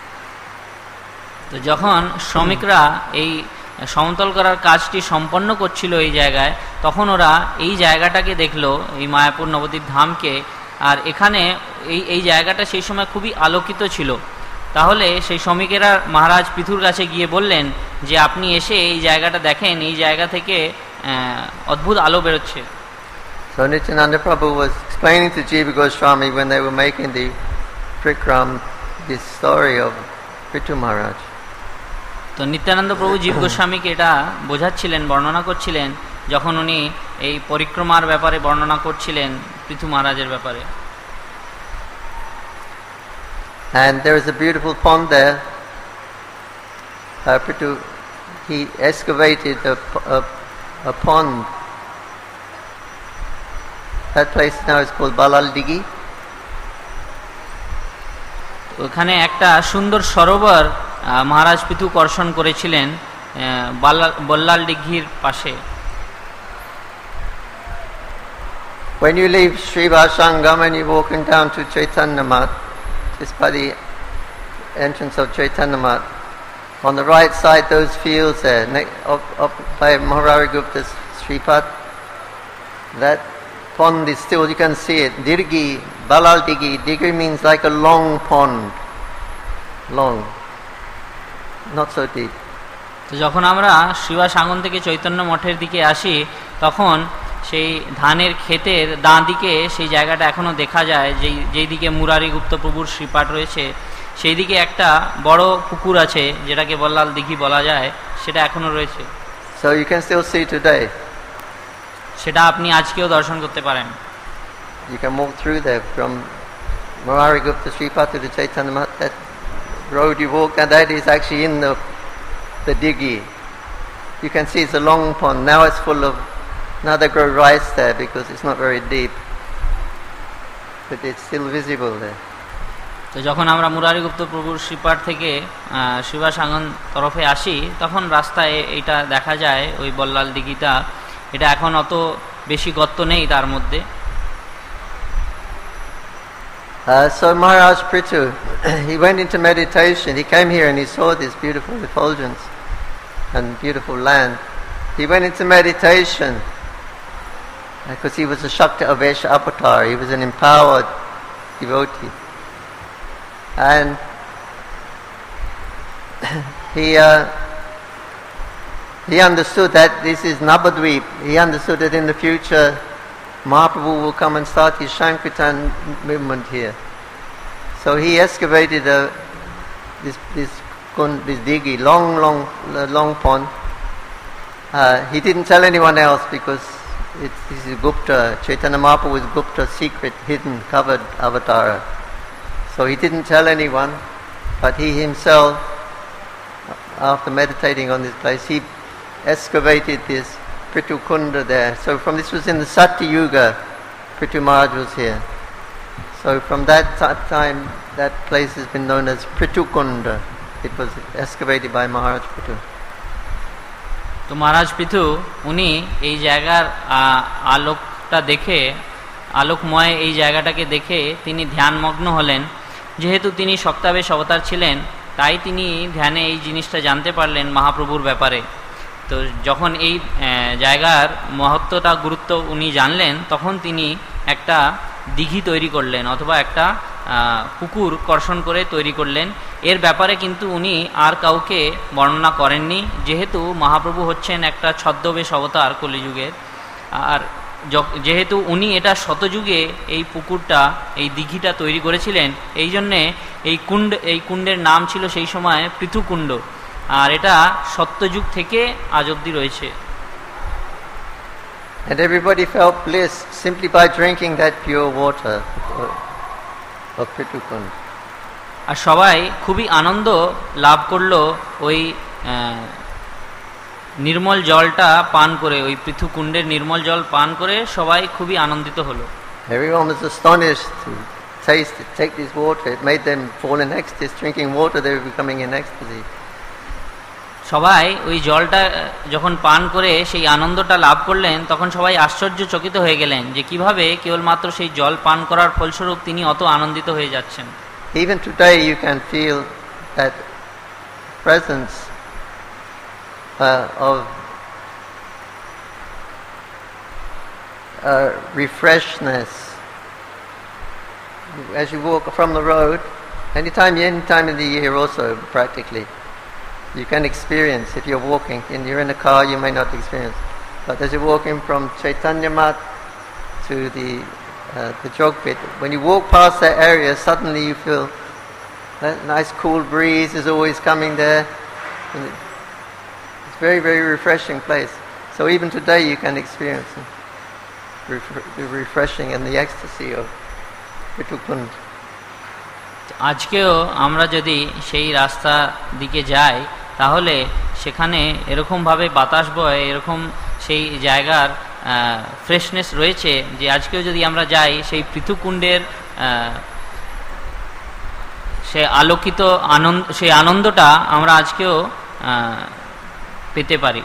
তো যখন শ্রমিকরা এই সমতল করার কাজটি সম্পন্ন করছিল এই জায়গায়, তখন ওরা এই জায়গাটাকে দেখলো, এই মায়াপুর নবদ্বীপ ধামকে, আর এখানে এই জায়গাটা সেই সময় খুবই আলোকিত ছিল। তাহলে সেই শ্রমিকেরা মহারাজ পৃথুর কাছে গিয়ে বললেন যে আপনি এসে এই জায়গাটা দেখেন, এই জায়গা থেকে অদ্ভুত আলো বেরোচ্ছে। So Nityananda Prabhu was explaining to Jiva Goswami when they were making the Prikram, this story of Prithu Maharaj. তো নিত্যানন্দ প্রভু জীব গোস্বামীকে এটা বোঝাচ্ছিলেন, বর্ণনা করছিলেন যখন উনি এই পরিক্রমার ব্যাপারে বর্ণনা করছিলেন পৃথু মহারাজের ব্যাপারে। And there is a beautiful pond there. Prithu, he excavated a pond. That place now is called Balal Digi. ওখানে একটা সুন্দর সরোবর মহারাজ পৃথু কর্ষণ করেছিলেন বল্লাল দিঘির পাশে। When you leave Srivasangam and you're walking down to Chaitanya Mat, just by the entrance of Chaitanya Mat, on the right side those fields there, up by Maharari Gupta's Sripad, that pond is still, you can see it, Dirgi, Balal Digi. Digi means like a long pond, long, not so deep. তো যখন আমরা শিবাসাঙ্গন থেকে চৈতন্য মঠের দিকে আসি তখন সেই ধানের ক্ষেতের ডান দিকে সেই জায়গাটা এখনো দেখা যায়, যেই দিকে মুরারি গুপ্ত প্রভুর শ্রীপাঠ রয়েছে সেই দিকে একটা বড় পুকুর আছে যেটাকে বল্লাল দিঘি বলা যায়, সেটা এখনো রয়েছে। So you can still see today. সেটা আপনি আজকেও দর্শন করতে পারেন। You can walk through there from Murari Gupta Sripad to the Chaitanya Mat. That road you walk, and that is actually in the Digi. You can see it's a long pond. Now it's full of, now they grow rice there because it's not very deep, but it's still visible there. তো যখন আমরা মুরারি গুপ্ত প্রভুর শ্রীপাঠ থেকে শিবাসাঙ্গন তরফে আসি তখন রাস্তায় এইটা দেখা যায়, ওই বল্লাল দিঘিটা, এটা এখন অত বেশি গর্ত নেই তার মধ্যে। So Maharaj Prithu, he went into meditation. He came here and he saw this beautiful effulgence and beautiful land. He went into meditation because he was a Shakti Avesha avatar. He was an empowered devotee. And he understood that this is Nabadweep. He understood that in the future Mahaprabhu will come and start his Sankirtan movement here. So he excavated this digi, long pond. He didn't tell anyone else because this is Gupta. Chaitanya Mahaprabhu is Gupta's secret, hidden, covered avatar. So he didn't tell anyone, but he himself, after meditating on this place, he excavated this Prithu Kunda there. So from this was in the Satya Yuga, Prithu Maharaj was here. So from that time, that place has been known as Prithu Kunda. It was excavated by Maharaj Prithu. তো মহারাজ পৃথু উনি এই জায়গার আলোকটা দেখে, আলোকময় এই জায়গাটাকে দেখে তিনি ধ্যানমগ্ন হলেন। যেহেতু তিনি সপ্তাবেশ অবতার ছিলেন তাই তিনি ধ্যানে এই জিনিসটা জানতে পারলেন মহাপ্রভুর ব্যাপারে। তো যখন এই জায়গার মহত্বটা, গুরুত্ব উনি জানলেন তখন তিনি একটা দিঘি তৈরি করলেন অথবা একটা পুকুর কর্ষণ করে তৈরি করলেন। এর ব্যাপারে কিন্তু উনি আর কাউকে বর্ণনা করেননি, যেহেতু মহাপ্রভু হচ্ছেন একটা ছদ্মবেশ অবতার কলিযুগের। আর যেহেতু উনি এটা শতযুগে এই পুকুরটা, এই দিঘিটা তৈরি করেছিলেন, এই জন্যে এই কুণ্ডের নাম ছিল সেই সময় পৃথুকুণ্ড। আর এটা সত্যযুগ থেকে আজ অবধি রয়েছে। And everybody felt bliss simply by drinking that pure water of Prithu Kund. আর সবাই খুবই আনন্দ লাভ করলো ওই নির্মল জলটা পান করে, ওই পৃথু কুণ্ডের নির্মল জল পান করে সবাই খুবই আনন্দিত হলো। Everyone was astonished to take this water. It made them fall in ecstasy. Drinking water, they were becoming in ecstasy. সবাই ওই জলটা যখন পান করে সেই আনন্দটা লাভ করলেন তখন সবাই আশ্চর্যচকিত হয়ে গেলেন যে কিভাবে কেবলমাত্র সেই জল পান করার ফলস্বরূপ তিনি অত আনন্দিত হয়ে যাচ্ছেন। Even today you can feel that presence of refreshness as you walk from the road. Any time of the year also practically. You can experience if you're walking. You're in a car, you may not experience. But as you're walking from Chaitanya Mat to the jog pit, when you walk past that area, suddenly you feel that nice cool breeze is always coming there. And It's a very, very refreshing place. So even today you can experience the refreshing and the ecstasy of Pitukund. আজকেও আমরা যদি সেই রাস্তা দিকে যাই তাহলে সেখানে এরকমভাবে বাতাস বয়, এরকম সেই জায়গার ফ্রেশনেস রয়েছে যে আজকেও যদি আমরা যাই সেই পৃথুকুণ্ডের সে আলোকিত আনন্দ, সেই আনন্দটা আমরা আজকেও পেতে পারি।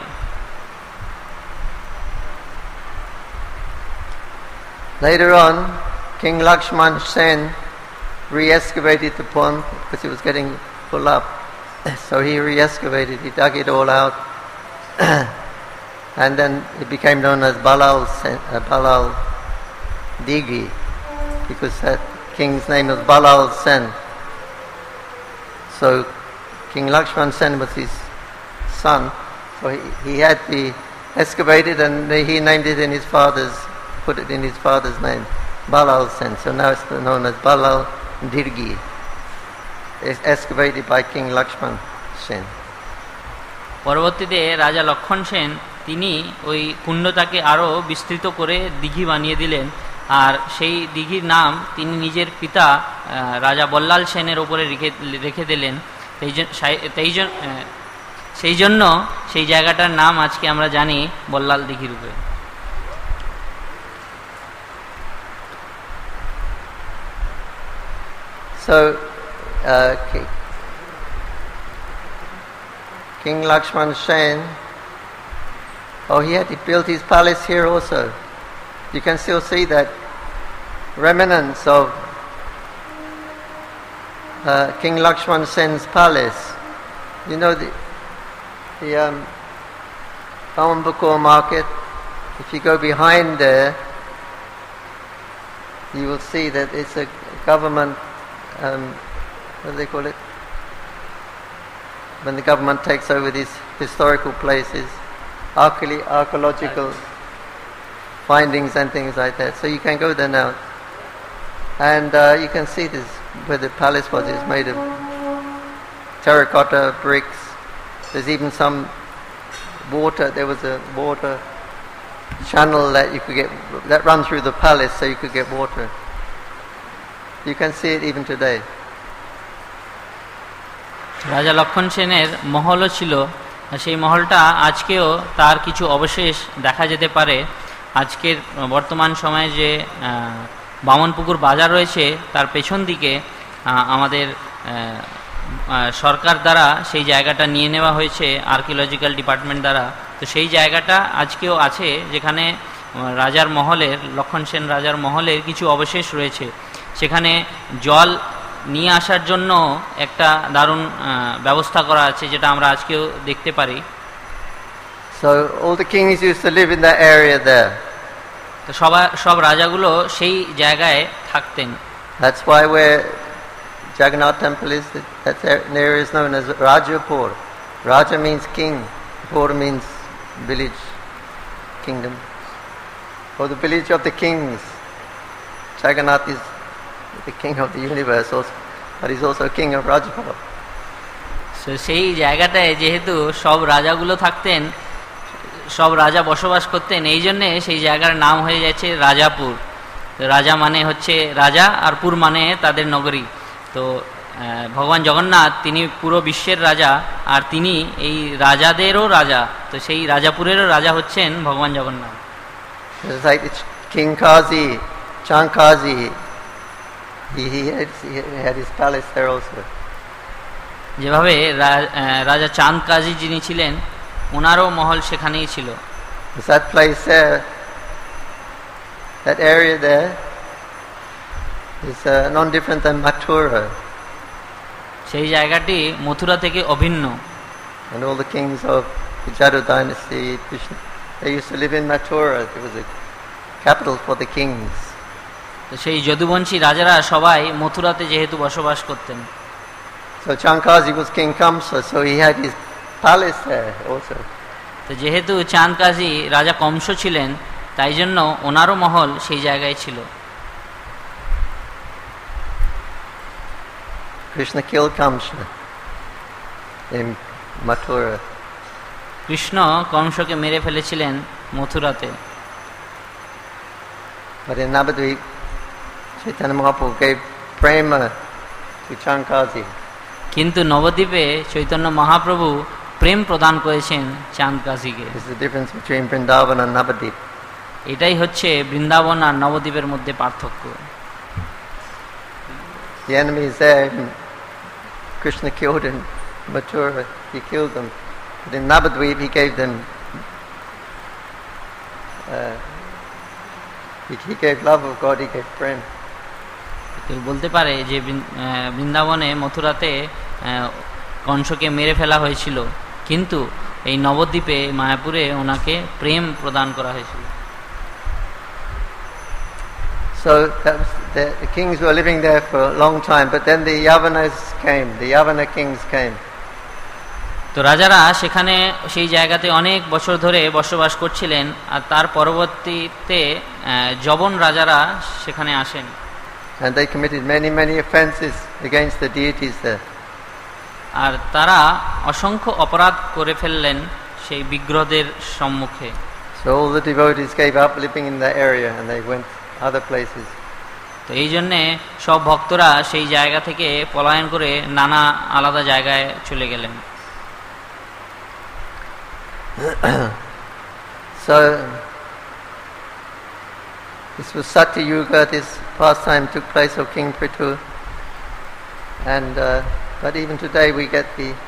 Later on, King Lakshman Sen re-excavated the pond because it was getting full up. So he re-excavated, he dug it all out. And then it became known as Balal Digi, because that king's name was Balal Sen. So King Lakshman Sen was his son. So he had the excavated and he named it in his father's, put it in his father's name, Balal Sen. So now it's known as Balal Dirgi. It's excavated by King Lakshman Sen. পরবর্তীতে রাজা লক্ষণ সেন তিনি ওই কুণ্ডটাকে আরও বিস্তৃত করে দিঘি বানিয়ে দিলেন, আর সেই দিঘির নাম তিনি নিজের পিতা রাজা বল্লাল সেনের ওপরে রেখে দিলেন। সেই জন্য সেই জায়গাটার নাম আজকে আমরা জানি বল্লাল দিঘির উপরে। So King Lakshman Sen, he built his palace here also. You can still see that remnants of King Lakshman Sen's palace. You know the Bambukor market. If you go behind there, you will see that it's a government. What do they call it? When the government takes over these historical places, archaeological findings and things like that. So you can go there now, and you can see this where the palace was. It's made of terracotta bricks. There's even some water. There was a water channel that you could get that run through the palace, so you could get water. You can see it even today. রাজা লক্ষণ সেনের মহলও ছিল, সেই মহলটা আজকেও তার কিছু অবশেষ দেখা যেতে পারে। আজকের বর্তমান সময়ে যে বামনপুকুর বাজার রয়েছে তার পেছন দিকে আমাদের সরকার দ্বারা সেই জায়গাটা নিয়ে নেওয়া হয়েছে আর্কিওলজিক্যাল ডিপার্টমেন্ট দ্বারা। তো সেই জায়গাটা আজকেও আছে, যেখানে রাজার মহলের, লক্ষণ সেন রাজার মহলের কিছু অবশেষ রয়েছে। সেখানে জল নিয়ে আসার জন্য একটা দারুণ ব্যবস্থা করা আছে, যেটা আমরা আজকেও দেখতে পারি। So all the kings used to live in that area there. তো সব রাজাগুলো সেই জায়গায় থাকতেন। That's why where Jagannath temple is, that area is known as Rajapur. Raja means king, Pur means village, kingdom, or the village of the kings. Jagannath is the king of the universe also, but he's also king of Rajapur. So সেই জায়গাটায় যেহেতু সব রাজাগুলো থাকতেন, সব রাজা বসবাস করতেন, এই জন্যে সেই জায়গার নাম হয়ে যাচ্ছে রাজাপুর। রাজা মানে হচ্ছে রাজা, আর পুর মানে তাদের নগরী। তো ভগবান জগন্নাথ তিনি পুরো বিশ্বের রাজা, আর তিনি এই রাজাদেরও রাজা। তো সেই রাজাপুরেরও রাজা হচ্ছেন ভগবান Jagannath. It's like King Kazi, Chankazi, he had his palace there also. যেভাবে রাজা চাঁদ কাজী যিনি ছিলেন, ওনারও মহল সেখানেই ছিল। That place there, that area there is non different than Mathura. সেই জায়গাটি মথুরা থেকে অভিন্ন। And all the kings of the Jadu dynasty, Krishna, they used to live in Mathura. It was a capital for the kings. তো সেই যদুবংশী রাজারা সবাই মথুরাতে যেহেতু বসবাস করতেন। So Chankazi was King Kamsa, so he had his palace there also. তো যেহেতু চাঁদ কাজী রাজা কংস ছিলেন, তাই জন্য ওনারও মহল সেই জায়গায় ছিল। Krishna killed Kamsa in Mathura. Krishna কংসকে মেরে ফেলেছিলেন মথুরাতে। But in Navadvip, Chaitanya Mahaprabhu gave prema to Chankazi. কিন্তু নবদ্বীপে চৈতন্য মহাপ্রভু প্রেম প্রদান করেছেন চাঁদকাজিকে। This is the difference between Vrindavan and Navadvip. এটাই হচ্ছে বৃন্দাবন আর নবদ্বীপের মধ্যে পার্থক্য। The enemy is there. Krishna killed in Mathura. He killed them. But in Navadvip, he gave them. He gave love of God. He gave prema. কেউ বলতে পারে যে বৃন্দাবনে মথুরাতে কংসকে মেরে ফেলা হয়েছিল, কিন্তু এই নবদ্বীপে মায়াপুরে ওনাকে প্রেম প্রদান করা হয়েছিল। So that was the kings were living there for a long time, but then the Yavanas came. The Yavana kings came. তো রাজারা সেখানে সেই জায়গাতে অনেক বছর ধরে বসবাস করছিলেন, আর তার পরবর্তীতে যবন রাজারা সেখানে আসেন। And they committed many offences against the deities there. আর তারা অসংখ্য অপরাধ করে ফেললেন সেই বিগ্রহদের সম্মুখে। So all the devotees gave up living in that area and they went other places. তো এই জন্যে সব ভক্তরা সেই জায়গা থেকে পলায়ন করে নানা আলাদা জায়গায় চলে গেলেন। So this was Satya Yuga. This pastime took place of King Prithu, and but even today we get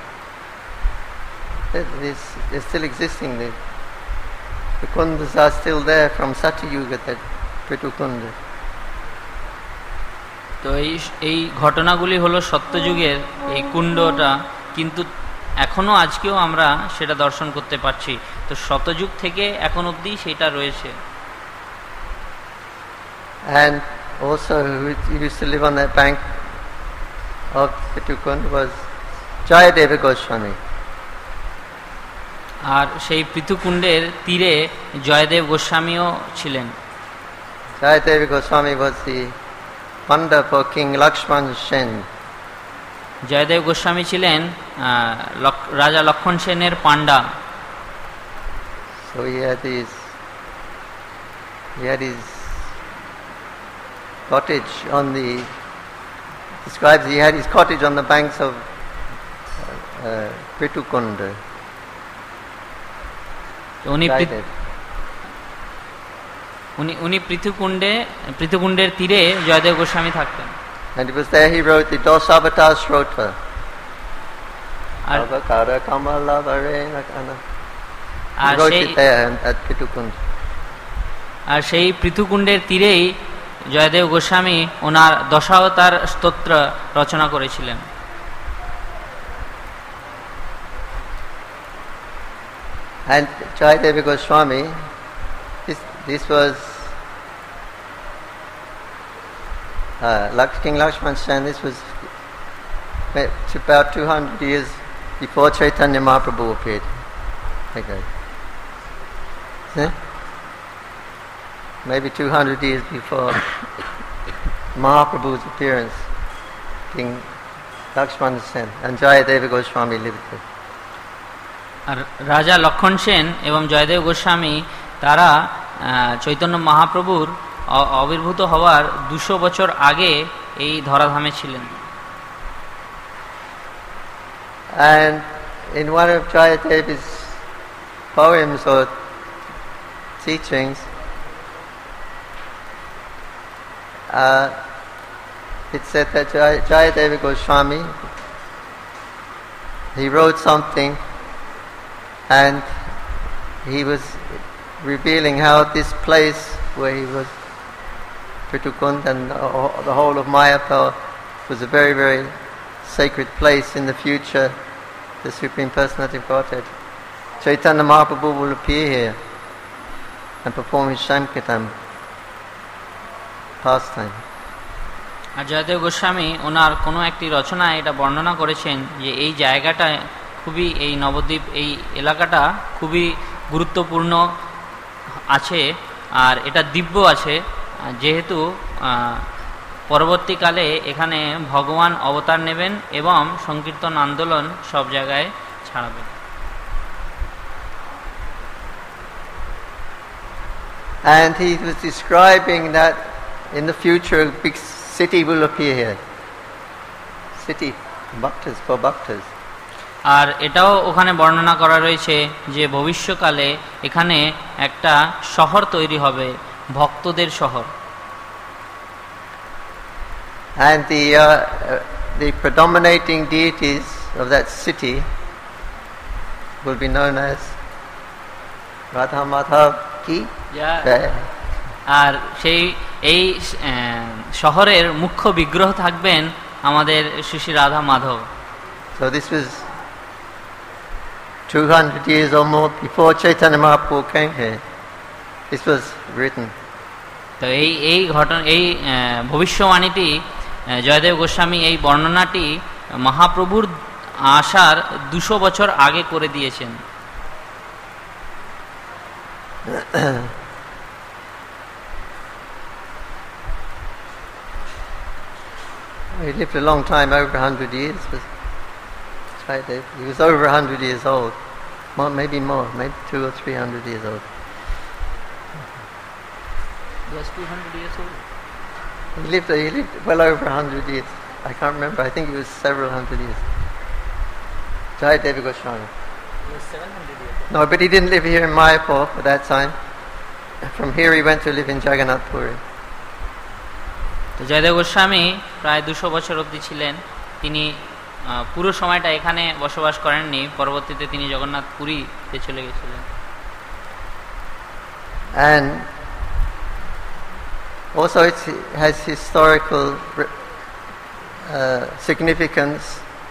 they're still existing. The kundas are still there from Satya Yuga, that Prithu Kunda. তো এই ঘটনাগুলি হলো সত্যযুগের এই কুণ্ডটা, কিন্তু এখনো আজকেও আমরা সেটা দর্শন করতে পারছি। তো শতযুগ থেকে এখন অবধি সেটা রয়েছে। And also who used to live on that bank of Prithu Kunda was Jayadeva Goswami. আর সেই পৃথুকুণ্ডের তীরে জয়দেব গোস্বামীও ছিলেন। Jayadeva Goswami was the panda for King Lakshman Sen. Joydeb Goswami ছিলেন রাজা লক্ষণ সেনের পান্ডা। So he had his cottage on the, describes he had his cottage on the banks of Prithu Kunda. উনি পৃথুকুণ্ডের তীরে জয়দেব গোস্বামী থাকতেন। And it was there he wrote the Dosavatara Shrotva. Avakara Kamala Varena Kana. He wrote it there at Prithu Kunda. আর সেই পৃথুকুণ্ডের তীরেই জয়দেব গোস্বামী ওনার দশাবতার স্তোত্র রচনা করেছিলেন। And Jayadeva Goswami, this was King Lakshman Sen. This was about 200 years before Chaitanya Mahaprabhu appeared. Okay. See? Maybe 200 years before Mahaprabhu's appearance, King Lakshman Sen and Jayadeva Goswami lived there. আর রাজা লক্ষণ সেন এবং জয়দেব গোস্বামী তারা চৈতন্য মহাপ্রভুর আবির্ভূত হওয়ার 200 বছর আগে এই ধরাধামে ছিলেন। And in one of Jayadeva's poems or teachings, it said that Jayadeva Goswami, he wrote something and he was revealing how this place where he was, Prithu Kunda, and the whole of Mayapur was a very sacred place. In the future, the Supreme Personality of Godhead, Chaitanya Mahaprabhu will appear here and perform his Sankirtan pastime. আর জয়দেব গোস্বামী ওনার কোনো একটি রচনায় এটা বর্ণনা করেছেন যে এই জায়গাটা খুবই, এই নবদ্বীপ এই এলাকাটা খুবই গুরুত্বপূর্ণ আছে, আর এটা দিব্য আছে, যেহেতু পরবর্তীকালে এখানে ভগবান অবতার নেবেন এবং সংকীর্তন আন্দোলন সব জায়গায় ছাড়াবেন। And he was describing that in the future a big city will appear here. City, bhaktas, for bhaktas. আর এটাও ওখানে বর্ণনা করা রয়েছে যে ভবিষ্যকালে এখানে একটা শহর তৈরি হবে, ভক্তদের শহর। And the predominating deities of that city will be known as Radha Madhav ki Jai. আর সেই এই শহরের মুখ্য বিগ্রহ থাকবেন আমাদের Shri Shri Radha Madhav. So this was 200 years or more before Chaitanya Mahaprabhu came here. This was written. তো এই ঘটনা, এই ভবিষ্যবাণীটি জয়দেব গোস্বামী এই বর্ণনাটি মহাপ্রভুর আসার 200 বছর আগে করে দিয়েছেন। He lived a long time, over 100 years. He was over 100 years old, maybe more, maybe 200 or 300 years old. He was 200 years old. He lived well over 100 years. I can't remember. I think it was several hundred years. Jai Devi Goswami. He was 700 years old. No, but he didn't live here in Mayapur at that time. From here he went to live in Jagannath Puri. তো জয়দেব গোস্বামী প্রায় 200 বছর অবধি ছিলেন। তিনি পুরো সময়টা এখানে বসবাস করেননি, পরবর্তীতে তিনি জগন্নাথ পুরীতে চলে গেছিলেন। And also it has historical significance.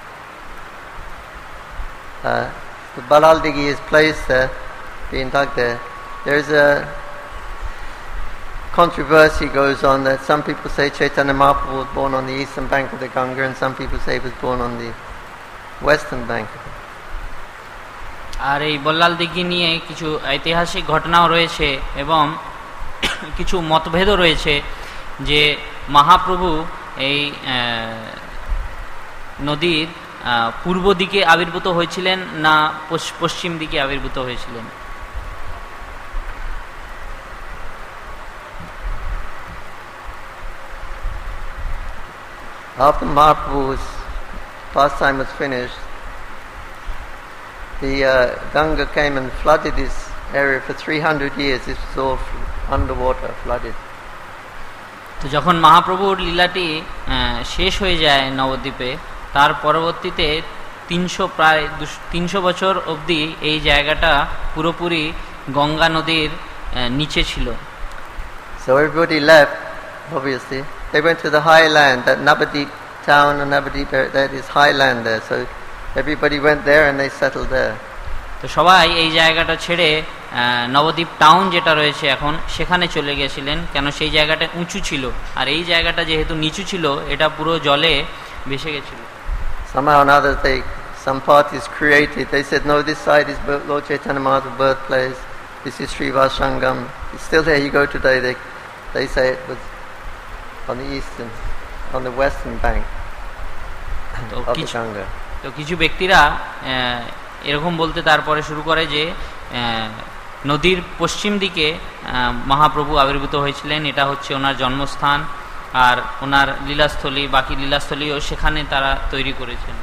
The Balal Digi is placed there, being dug there. There is a controversy goes on that some people say Chaitanya Mahaprabhu was born on the eastern bank of the Ganga, and some people say he was born on the western bank. আর এই বল্লাল দিঘি নিয়ে কিছু ঐতিহাসিক ঘটনাও রয়েছে এবং কিছু মতভেদও রয়েছে যে মহাপ্রভু এই নদীর পূর্ব দিকে আবির্ভূত হয়েছিলেন না পশ্চিম দিকে আবির্ভূত হয়েছিলেন। After Mahaprabhu's pastime was finished, the Ganga came and flooded this area for 300 years. This was all underwater, flooded. তো যখন মহাপ্রভুর লীলাটি শেষ হয়ে যায় নবদ্বীপে, তার পরবর্তীতে প্রায় 300 বছর অবধি এই জায়গাটা পুরোপুরি গঙ্গা নদীর নিচে ছিল। So everybody left, obviously. They went to the high land, that Navadip town and Navadip area, that is high land there. So everybody went there and they settled there. তো সবাই এই জায়গাটা ছেড়ে নবদ্বীপ টাউন যেটা রয়েছে এখন সেখানে চলে গেছিলেন, কেন সেই জায়গাটা উঁচু ছিল, আর এই জায়গাটা যেহেতু নিচু ছিল এটা পুরো জলে ভেসে গেছিল। Somehow or another some parties created. They said, no, this side is Lord Chaitanya Mahaprabhu's birthplace. This is Srivas Sangam. It's still there. You go today. They say it was on the western bank of the Ganga. তো কিছু ব্যক্তিরা এরকম বলতে তারপরে শুরু করে যে নদীর পশ্চিম দিকে মহাপ্রভু আবির্ভূত হয়েছিলেন, এটা হচ্ছে ওনার জন্মস্থান, আর ওনার লীলাস্থলী, বাকি লীলাস্থলীও সেখানে তারা তৈরি করেছেন।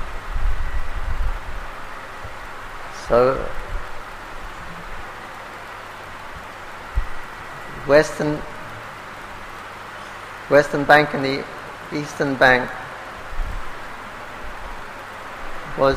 So western bank and the eastern bank was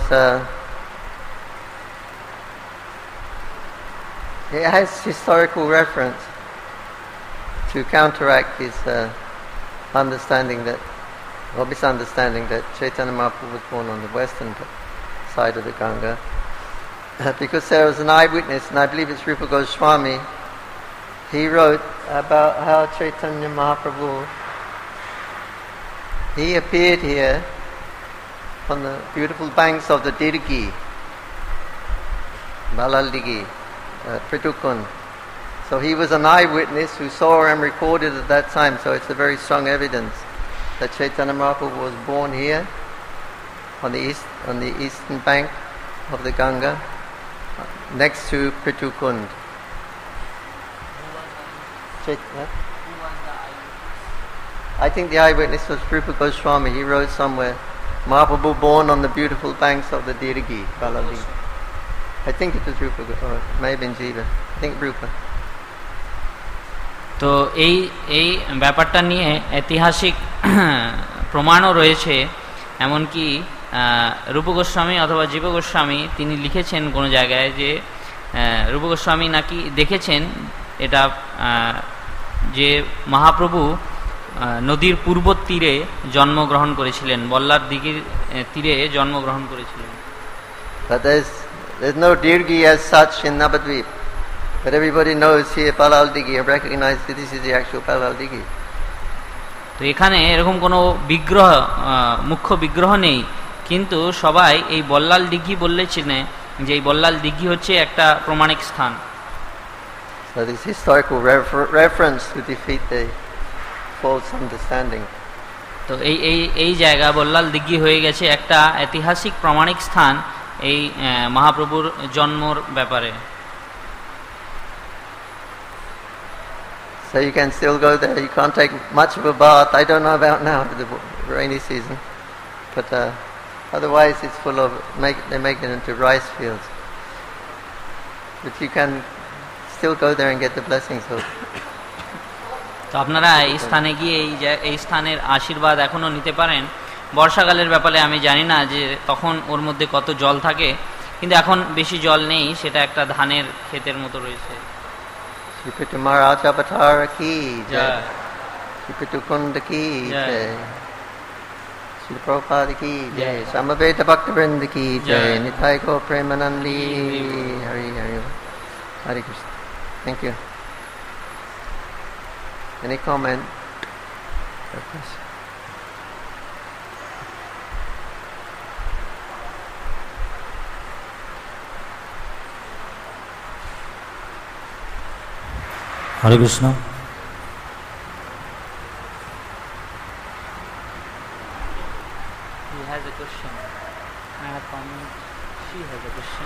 it has historical reference to counteract his understanding that, or misunderstanding that Chaitanya Mahaprabhu was born on the western side of the Ganga, because there was an eyewitness, and I believe it's Rupa Goswami. He wrote about how Chaitanya Mahaprabhu, he appeared here on the beautiful banks of the Dirgi, Balal Digi, Pritukund. So he was an eyewitness who saw and recorded at that time, so it's a very strong evidence that Chaitanya Mahaprabhu was born here on the eastern bank of the Ganga, next to Pritukund. Chaitanya. Who was the eyewitness? I think the eyewitness was Rupa Goswami. He wrote somewhere, Mahaprabhu born on the beautiful banks of the Dirgi, Baladi. I think it was Rupa, or it may have been Jiva. I think Rupa. তো এই ব্যাপারটা নিয়ে ঐতিহাসিক প্রমাণও রয়েছে, এমনকি রূপ গোস্বামী অথবা জীব গোস্বামী তিনি লিখেছেন কোনো জায়গায় যে রূপ গোস্বামী নাকি দেখেছেন এটা যে মহাপ্রভু নদীর পূর্ব তীরে জন্মগ্রহণ করেছিলেন, বল্লার দিঘির তীরে জন্মগ্রহণ করেছিলেন। But there's no Dirgi as such in Navadvip. But everybody knows here Palal Dighi and recognize that this is the actual Palal Dighi. তো এখানে এরকম কোনো বিগ্রহ, মুখ্য বিগ্রহ নেই, কিন্তু সবাই এই বল্লাল দিঘি বললে চেনে যে এই বল্লাল দিঘি হচ্ছে একটা প্রমাণিক স্থান। So this historical reference to defeat the false understanding. তো এই জায়গা বল্লাল দিঘি হয়ে গেছে একটা ঐতিহাসিক প্রমাণিক স্থান এই মহাপ্রভুর জন্মর ব্যাপারে। So you can still go there. You can't take much of a bath. I don't know about now, the rainy season, but otherwise it's full of. They make it into rice fields. But you can still go there and get the blessings of. তো আপনারা এই স্থানে গিয়ে এই স্থানের আশীর্বাদ এখনো নিতে পারেন। বর্ষাকালের ব্যাপারে আমি জানি না যে তখন ওর মধ্যে কত জল থাকে, কিন্তু এখন বেশি জল নেই, সেটা একটা ধানের ক্ষেতের মতো রয়েছে। Shripitu Maharaj Avatar ki jai. Shripitu Kunda ki jai. Shri Prabhupada ki jai. Samaveta Bhaktivinoda ki jai. Nitai Gaur Premanandi. Hari Hari. Hare Krishna. Thank you. Any comment? Hare Krishna. He has a question. I have comment. She has a question.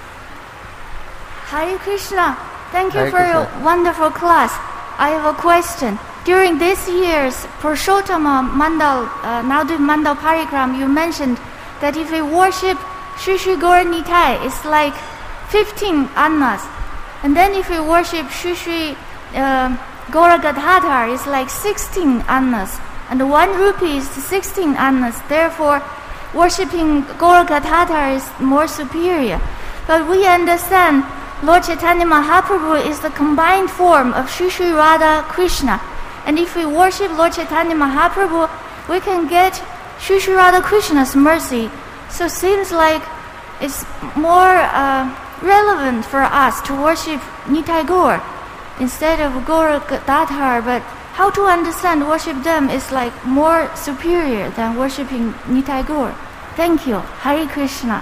Hare Krishna. Thank you Hare for Krishna. your wonderful class. I have a question. During this year's Purushotama Mandal, Navadvip Mandal Parikram, you mentioned that if we worship Shri Shri Gaur Nitai, it's like 15 annas. And then if we worship Shri Shri Gaura Gadadhar, it's like 16 annas. And 1 rupee is 16 annas. Therefore, worshipping Gaura Gadadhar is more superior. But we understand Lord Chaitanya Mahaprabhu is the combined form of Shri Shri Radha Krishna. And if we worship Lord Chaitanya Mahaprabhu, we can get Shri Shri Radha Krishna's mercy. So it seems like it's more relevant for us to worship Nitai Gaur instead of Gaur Gadadhar. But how to understand worship them is like more superior than worshipping Nitai Gaur. Thank you. Hare Krishna.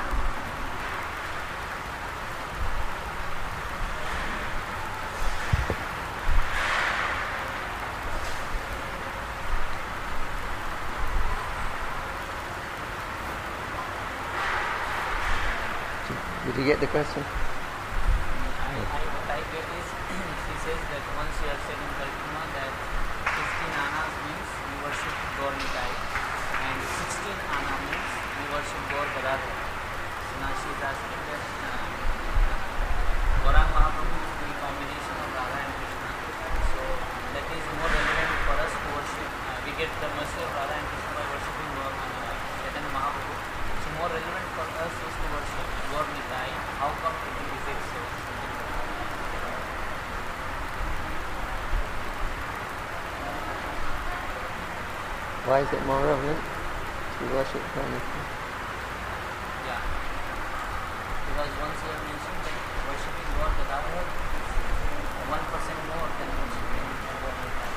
Did you get the question? What I get is, she says that once you have said in Kalpana that 15 annas means we worship Gaur Nitai, and 16 anna means we worship Gaur Gadadhar. So now she is asking that Gauranga Mahaprabhu is the combination of Radha and Krishna. So that is more relevant for us to worship. We get the mercy of Radha and Krishna by worshipping Chaitanya Mahaprabhu. So more relevant for us is to worship Gaur Nitai. How come it is so? Why is it more relevant to worship Gaura? Yeah. Because once you have mentioned that worshipping Gaur Gadadhar is 1% more than worshipping Gaur Nitai.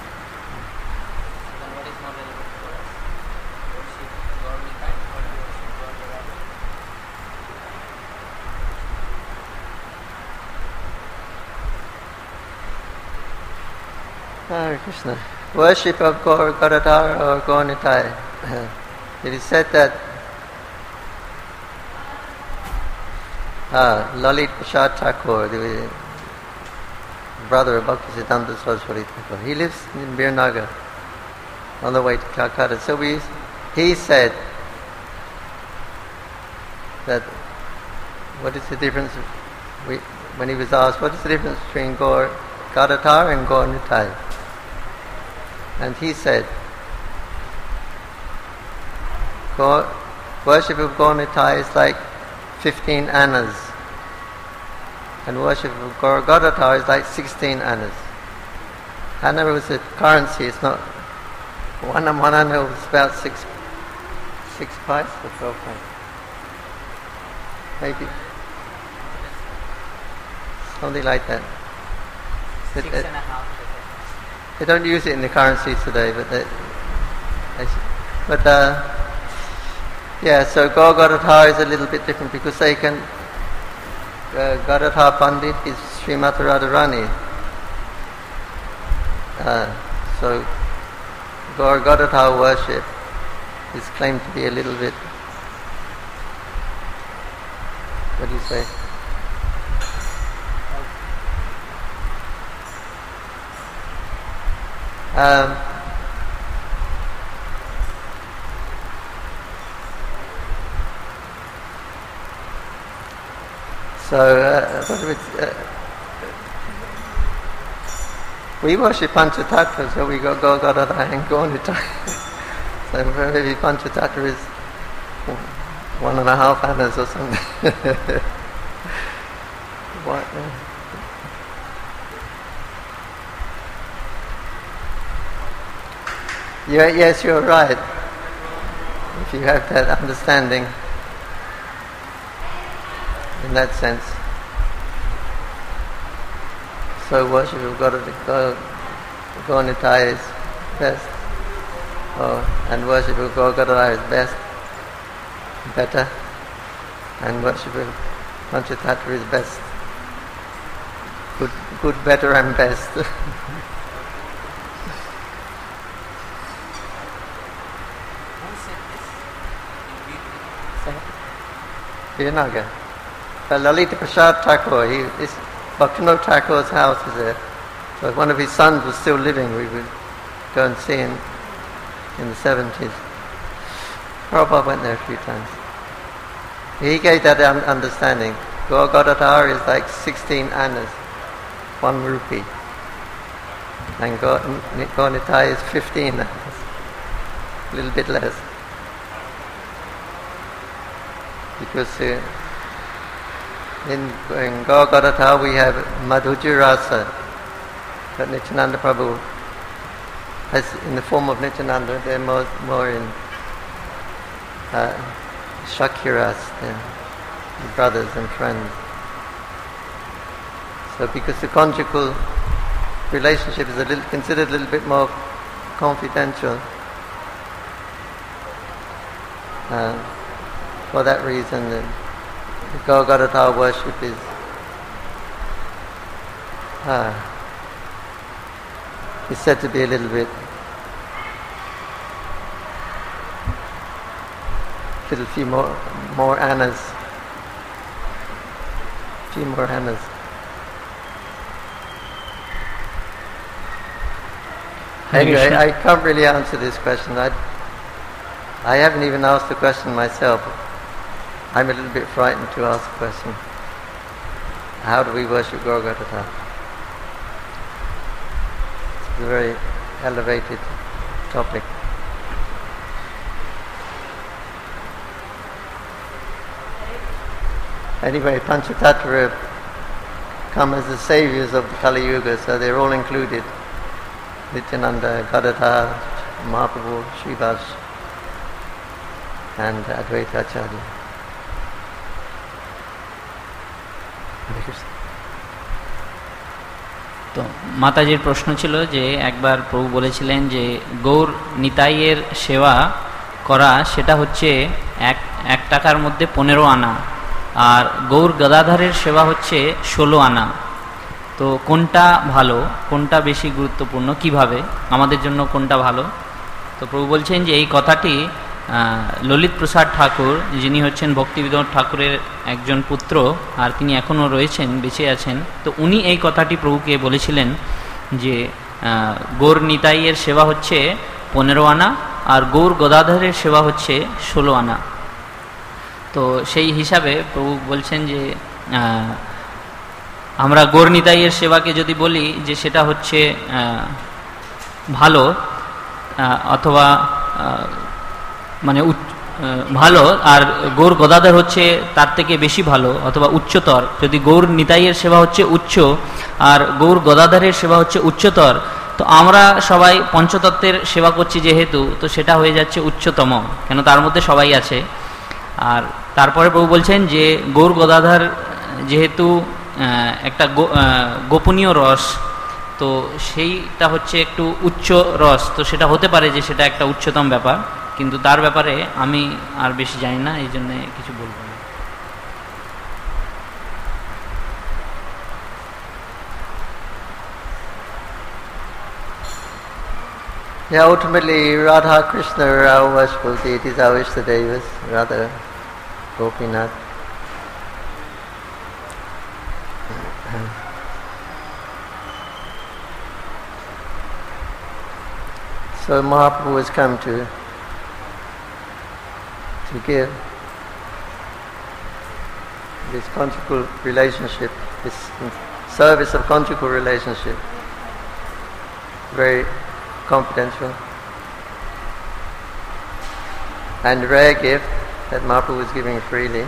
Then what is more relevant for us? Worship Gaur Nitai or to worship Gaur Gadadhar? Hare Krishna. Worship of Gaur Gadadhar or Gaur Nitai. It is said that Lalit Prasad Thakur, brother of Bhaktisiddhanta Saraswati Thakur. He lives in Birnagar, on the way to Calcutta. So he said that, what is the difference, when he was asked, what is the difference between Gaur Gadadhar and Gaur Nitai? And he said, worship of Gaur Nitai is like 15 annas, and worship of Gaur Gadadhar is like 16 annas. Anna was a currency, it's not, one anna was about 6 pice or 12 pice. Maybe. Something like that. 6.5. They don't use it in the currencies today, yeah, so Gaur Gadadhar is a little bit different because they can, Gadadhar Pandit is Srimati Radharani. So Gaur Gadadhar worship is claimed to be a little bit, what do you say? We worship Panchatattva, so we got Gaur Gadadhar and Gaur Nitai. So maybe Panchatattva is 1.5 annas or something. What? Yes, you're right. If you have that understanding, in that sense. So worship of Gaur Nitai is best, and worship of Gaur Gadadhar is better, and worship of Panchatattva is best. Good, better and best. Birnagar. Lalita Prasad Thakur, Bhaktivinoda Thakur's house is there. So if one of his sons was still living, we would go and see him in the 70s. Prabhupada went there a few times. He gave that understanding. Gaur Gadadhar is like 16 annas, 1 rupee. And Gaur Nitai is 15 annas, a little bit less. Because in Gaur Gadadhar we have Madhurya Rasa that Nityananda Prabhu has in the form of Nityananda. They're more in Shakya, they're brothers and friends. So because the conjugal relationship is considered a little bit more confidential, for that reason the Gaur Gadadhar worship is said to be a little few more annas. Few more annas. Anyway, I can't really answer this question. I haven't even asked the question myself. I'm a little bit frightened to ask the question. How do we worship Gaur Gadadhar? It's a very elevated topic. Anyway, Panchatattva come as the saviors of the Kali Yuga, so they're all included. Nityananda, Gadadhar, Mahaprabhu, Srivas, and Advaita Acharya. তো মাতাজির প্রশ্ন ছিল যে একবার প্রভু বলেছিলেন যে গৌর নিতাইয়ের সেবা করা সেটা হচ্ছে এক টাকার মধ্যে 15 আনা, আর গৌর গদাধারের সেবা হচ্ছে 16 আনা। তো কোনটা ভালো, কোনটা বেশি গুরুত্বপূর্ণ, কিভাবে আমাদের জন্য কোনটা ভালো? তো প্রভু বলছেন যে এই কথাটি ললিত প্রসাদ ঠাকুর, যিনি হচ্ছেন ভক্তিবিনোদ ঠাকুরের একজন পুত্র, আর তিনি এখনও রয়েছেন, বেঁচে আছেন। তো উনি এই কথাটি প্রভুকে বলেছিলেন যে গৌর নিতাইয়ের সেবা হচ্ছে 15 আনা আর গৌর গদাধরের সেবা হচ্ছে 16 আনা। তো সেই হিসাবে প্রভু বলছেন যে আমরা গৌর নিতাইয়ের সেবাকে যদি বলি যে সেটা হচ্ছে ভালো অথবা মানে ভালো, আর গৌর গদাধর হচ্ছে তার থেকে বেশি ভালো অথবা উচ্চতর। যদি গৌর নিতাইয়ের সেবা হচ্ছে উচ্চ আর গৌর গদাধরের সেবা হচ্ছে উচ্চতর, তো আমরা সবাই পঞ্চতত্ত্বের সেবা করছি যেহেতু, তো সেটা হয়ে যাচ্ছে উচ্চতম, কেন তার মধ্যে সবাই আছে। আর তারপরে প্রভু বলছেন যে গৌর গদাধর যেহেতু একটা গোপনীয় রস, তো সেইটা হচ্ছে একটু উচ্চ রস, তো সেটা হতে পারে যে সেটা একটা উচ্চতম ব্যাপার, কিন্তু তার ব্যাপারে আমি আর বেশি জানি না, এই জন্য কিছু বলবো না। Yeah, ultimately Radha Krishna are our worshipful deities, our Ishtadevas, Radha, Gopinath. So Mahaprabhu has come to give this conjugal relationship, this service of conjugal relationship, very confidential and rare gift that Mahaprabhu is giving freely.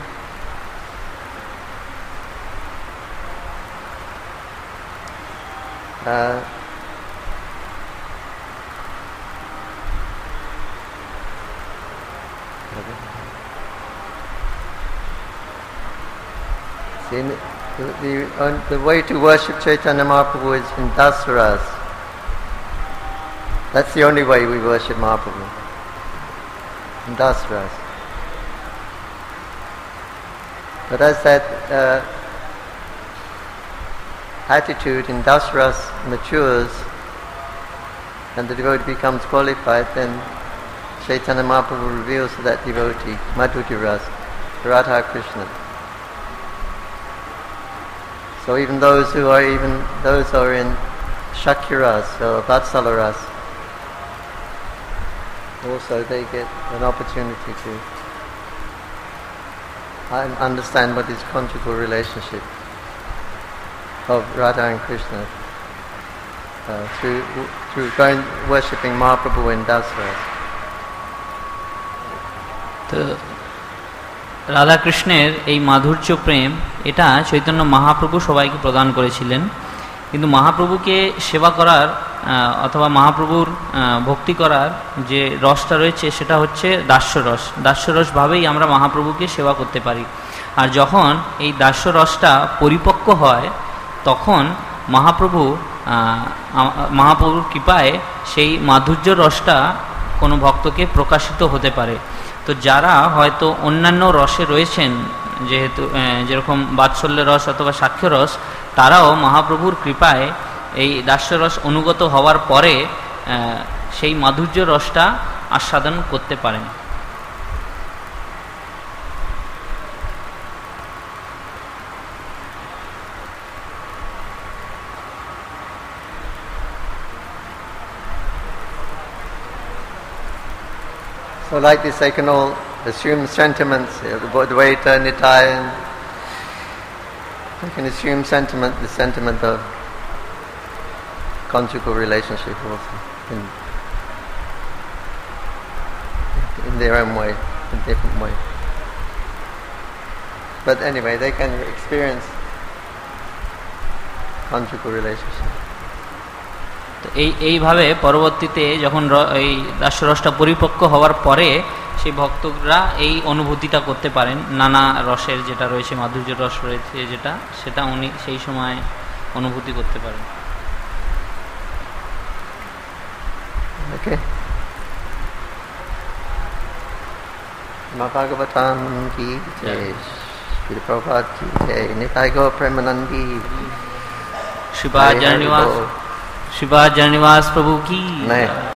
The way to worship Chaitanya Mahaprabhu is in Dasaras. That's the only way we worship Mahaprabhu, in Dasaras. But as that attitude in Dasaras matures and the devotee becomes qualified, then Chaitanya Mahaprabhu reveals to that devotee Madhurya Rasa, Radha Krishna. So even those who are in Shakya Rasa or Vatsala Rasa, also they get an opportunity to understand what is conjugal relationship of Radha and Krishna through going worshipping Mahaprabhu in Dasaras. তো রাধা কৃষ্ণের এই মাধুর্য প্রেম, এটা চৈতন্য মহাপ্রভু সবাইকে প্রদান করেছিলেন, কিন্তু মহাপ্রভুকে সেবা করার অথবা মহাপ্রভুর ভক্তি করার যে রসটা রয়েছে সেটা হচ্ছে দাস্যরস। দাস্যরসভাবেই আমরা মহাপ্রভুকে সেবা করতে পারি। আর যখন এই দাস্যরসটা পরিপক্ক হয়, তখন মহাপ্রভুর কৃপায় সেই মাধুর্য রসটা কোনো ভক্তকে প্রকাশিত হতে পারে। তো যারা হয়তো অন্যান্য রসে রয়েছেন, যেহেতু যেরকম বাৎসল্য রস অথবা সাক্ষ্য রস, তারাও মহাপ্রভুর কৃপায় এই দাস্যরস অনুগত হওয়ার পরে সেই মাধুর্য রসটা আস্বাদন করতে পারেন। So like this, they can all assume sentiments, the way Nitai, they can assume the sentiment of conjugal relationship also in their own way, in different way. But anyway, they can experience conjugal relationship. তো এইভাবে পরবর্তীতে যখন এই দাস্যরসটা পরিপক্ক হওয়ার পরে সেই ভক্তরা এই অনুভূতিটা করতে পারেন, নানা রসের যেটা রয়েছে, মাধুর্য রস রয়েছে যেটা, সেটা উনি সেই সময় অনুভূতি করতে পারেন। Okay. Bhagavatam ki jai, Srila Prabhupada ki jai, Nitai Gaur Premanandi, Shripa Janivas प्रभु की।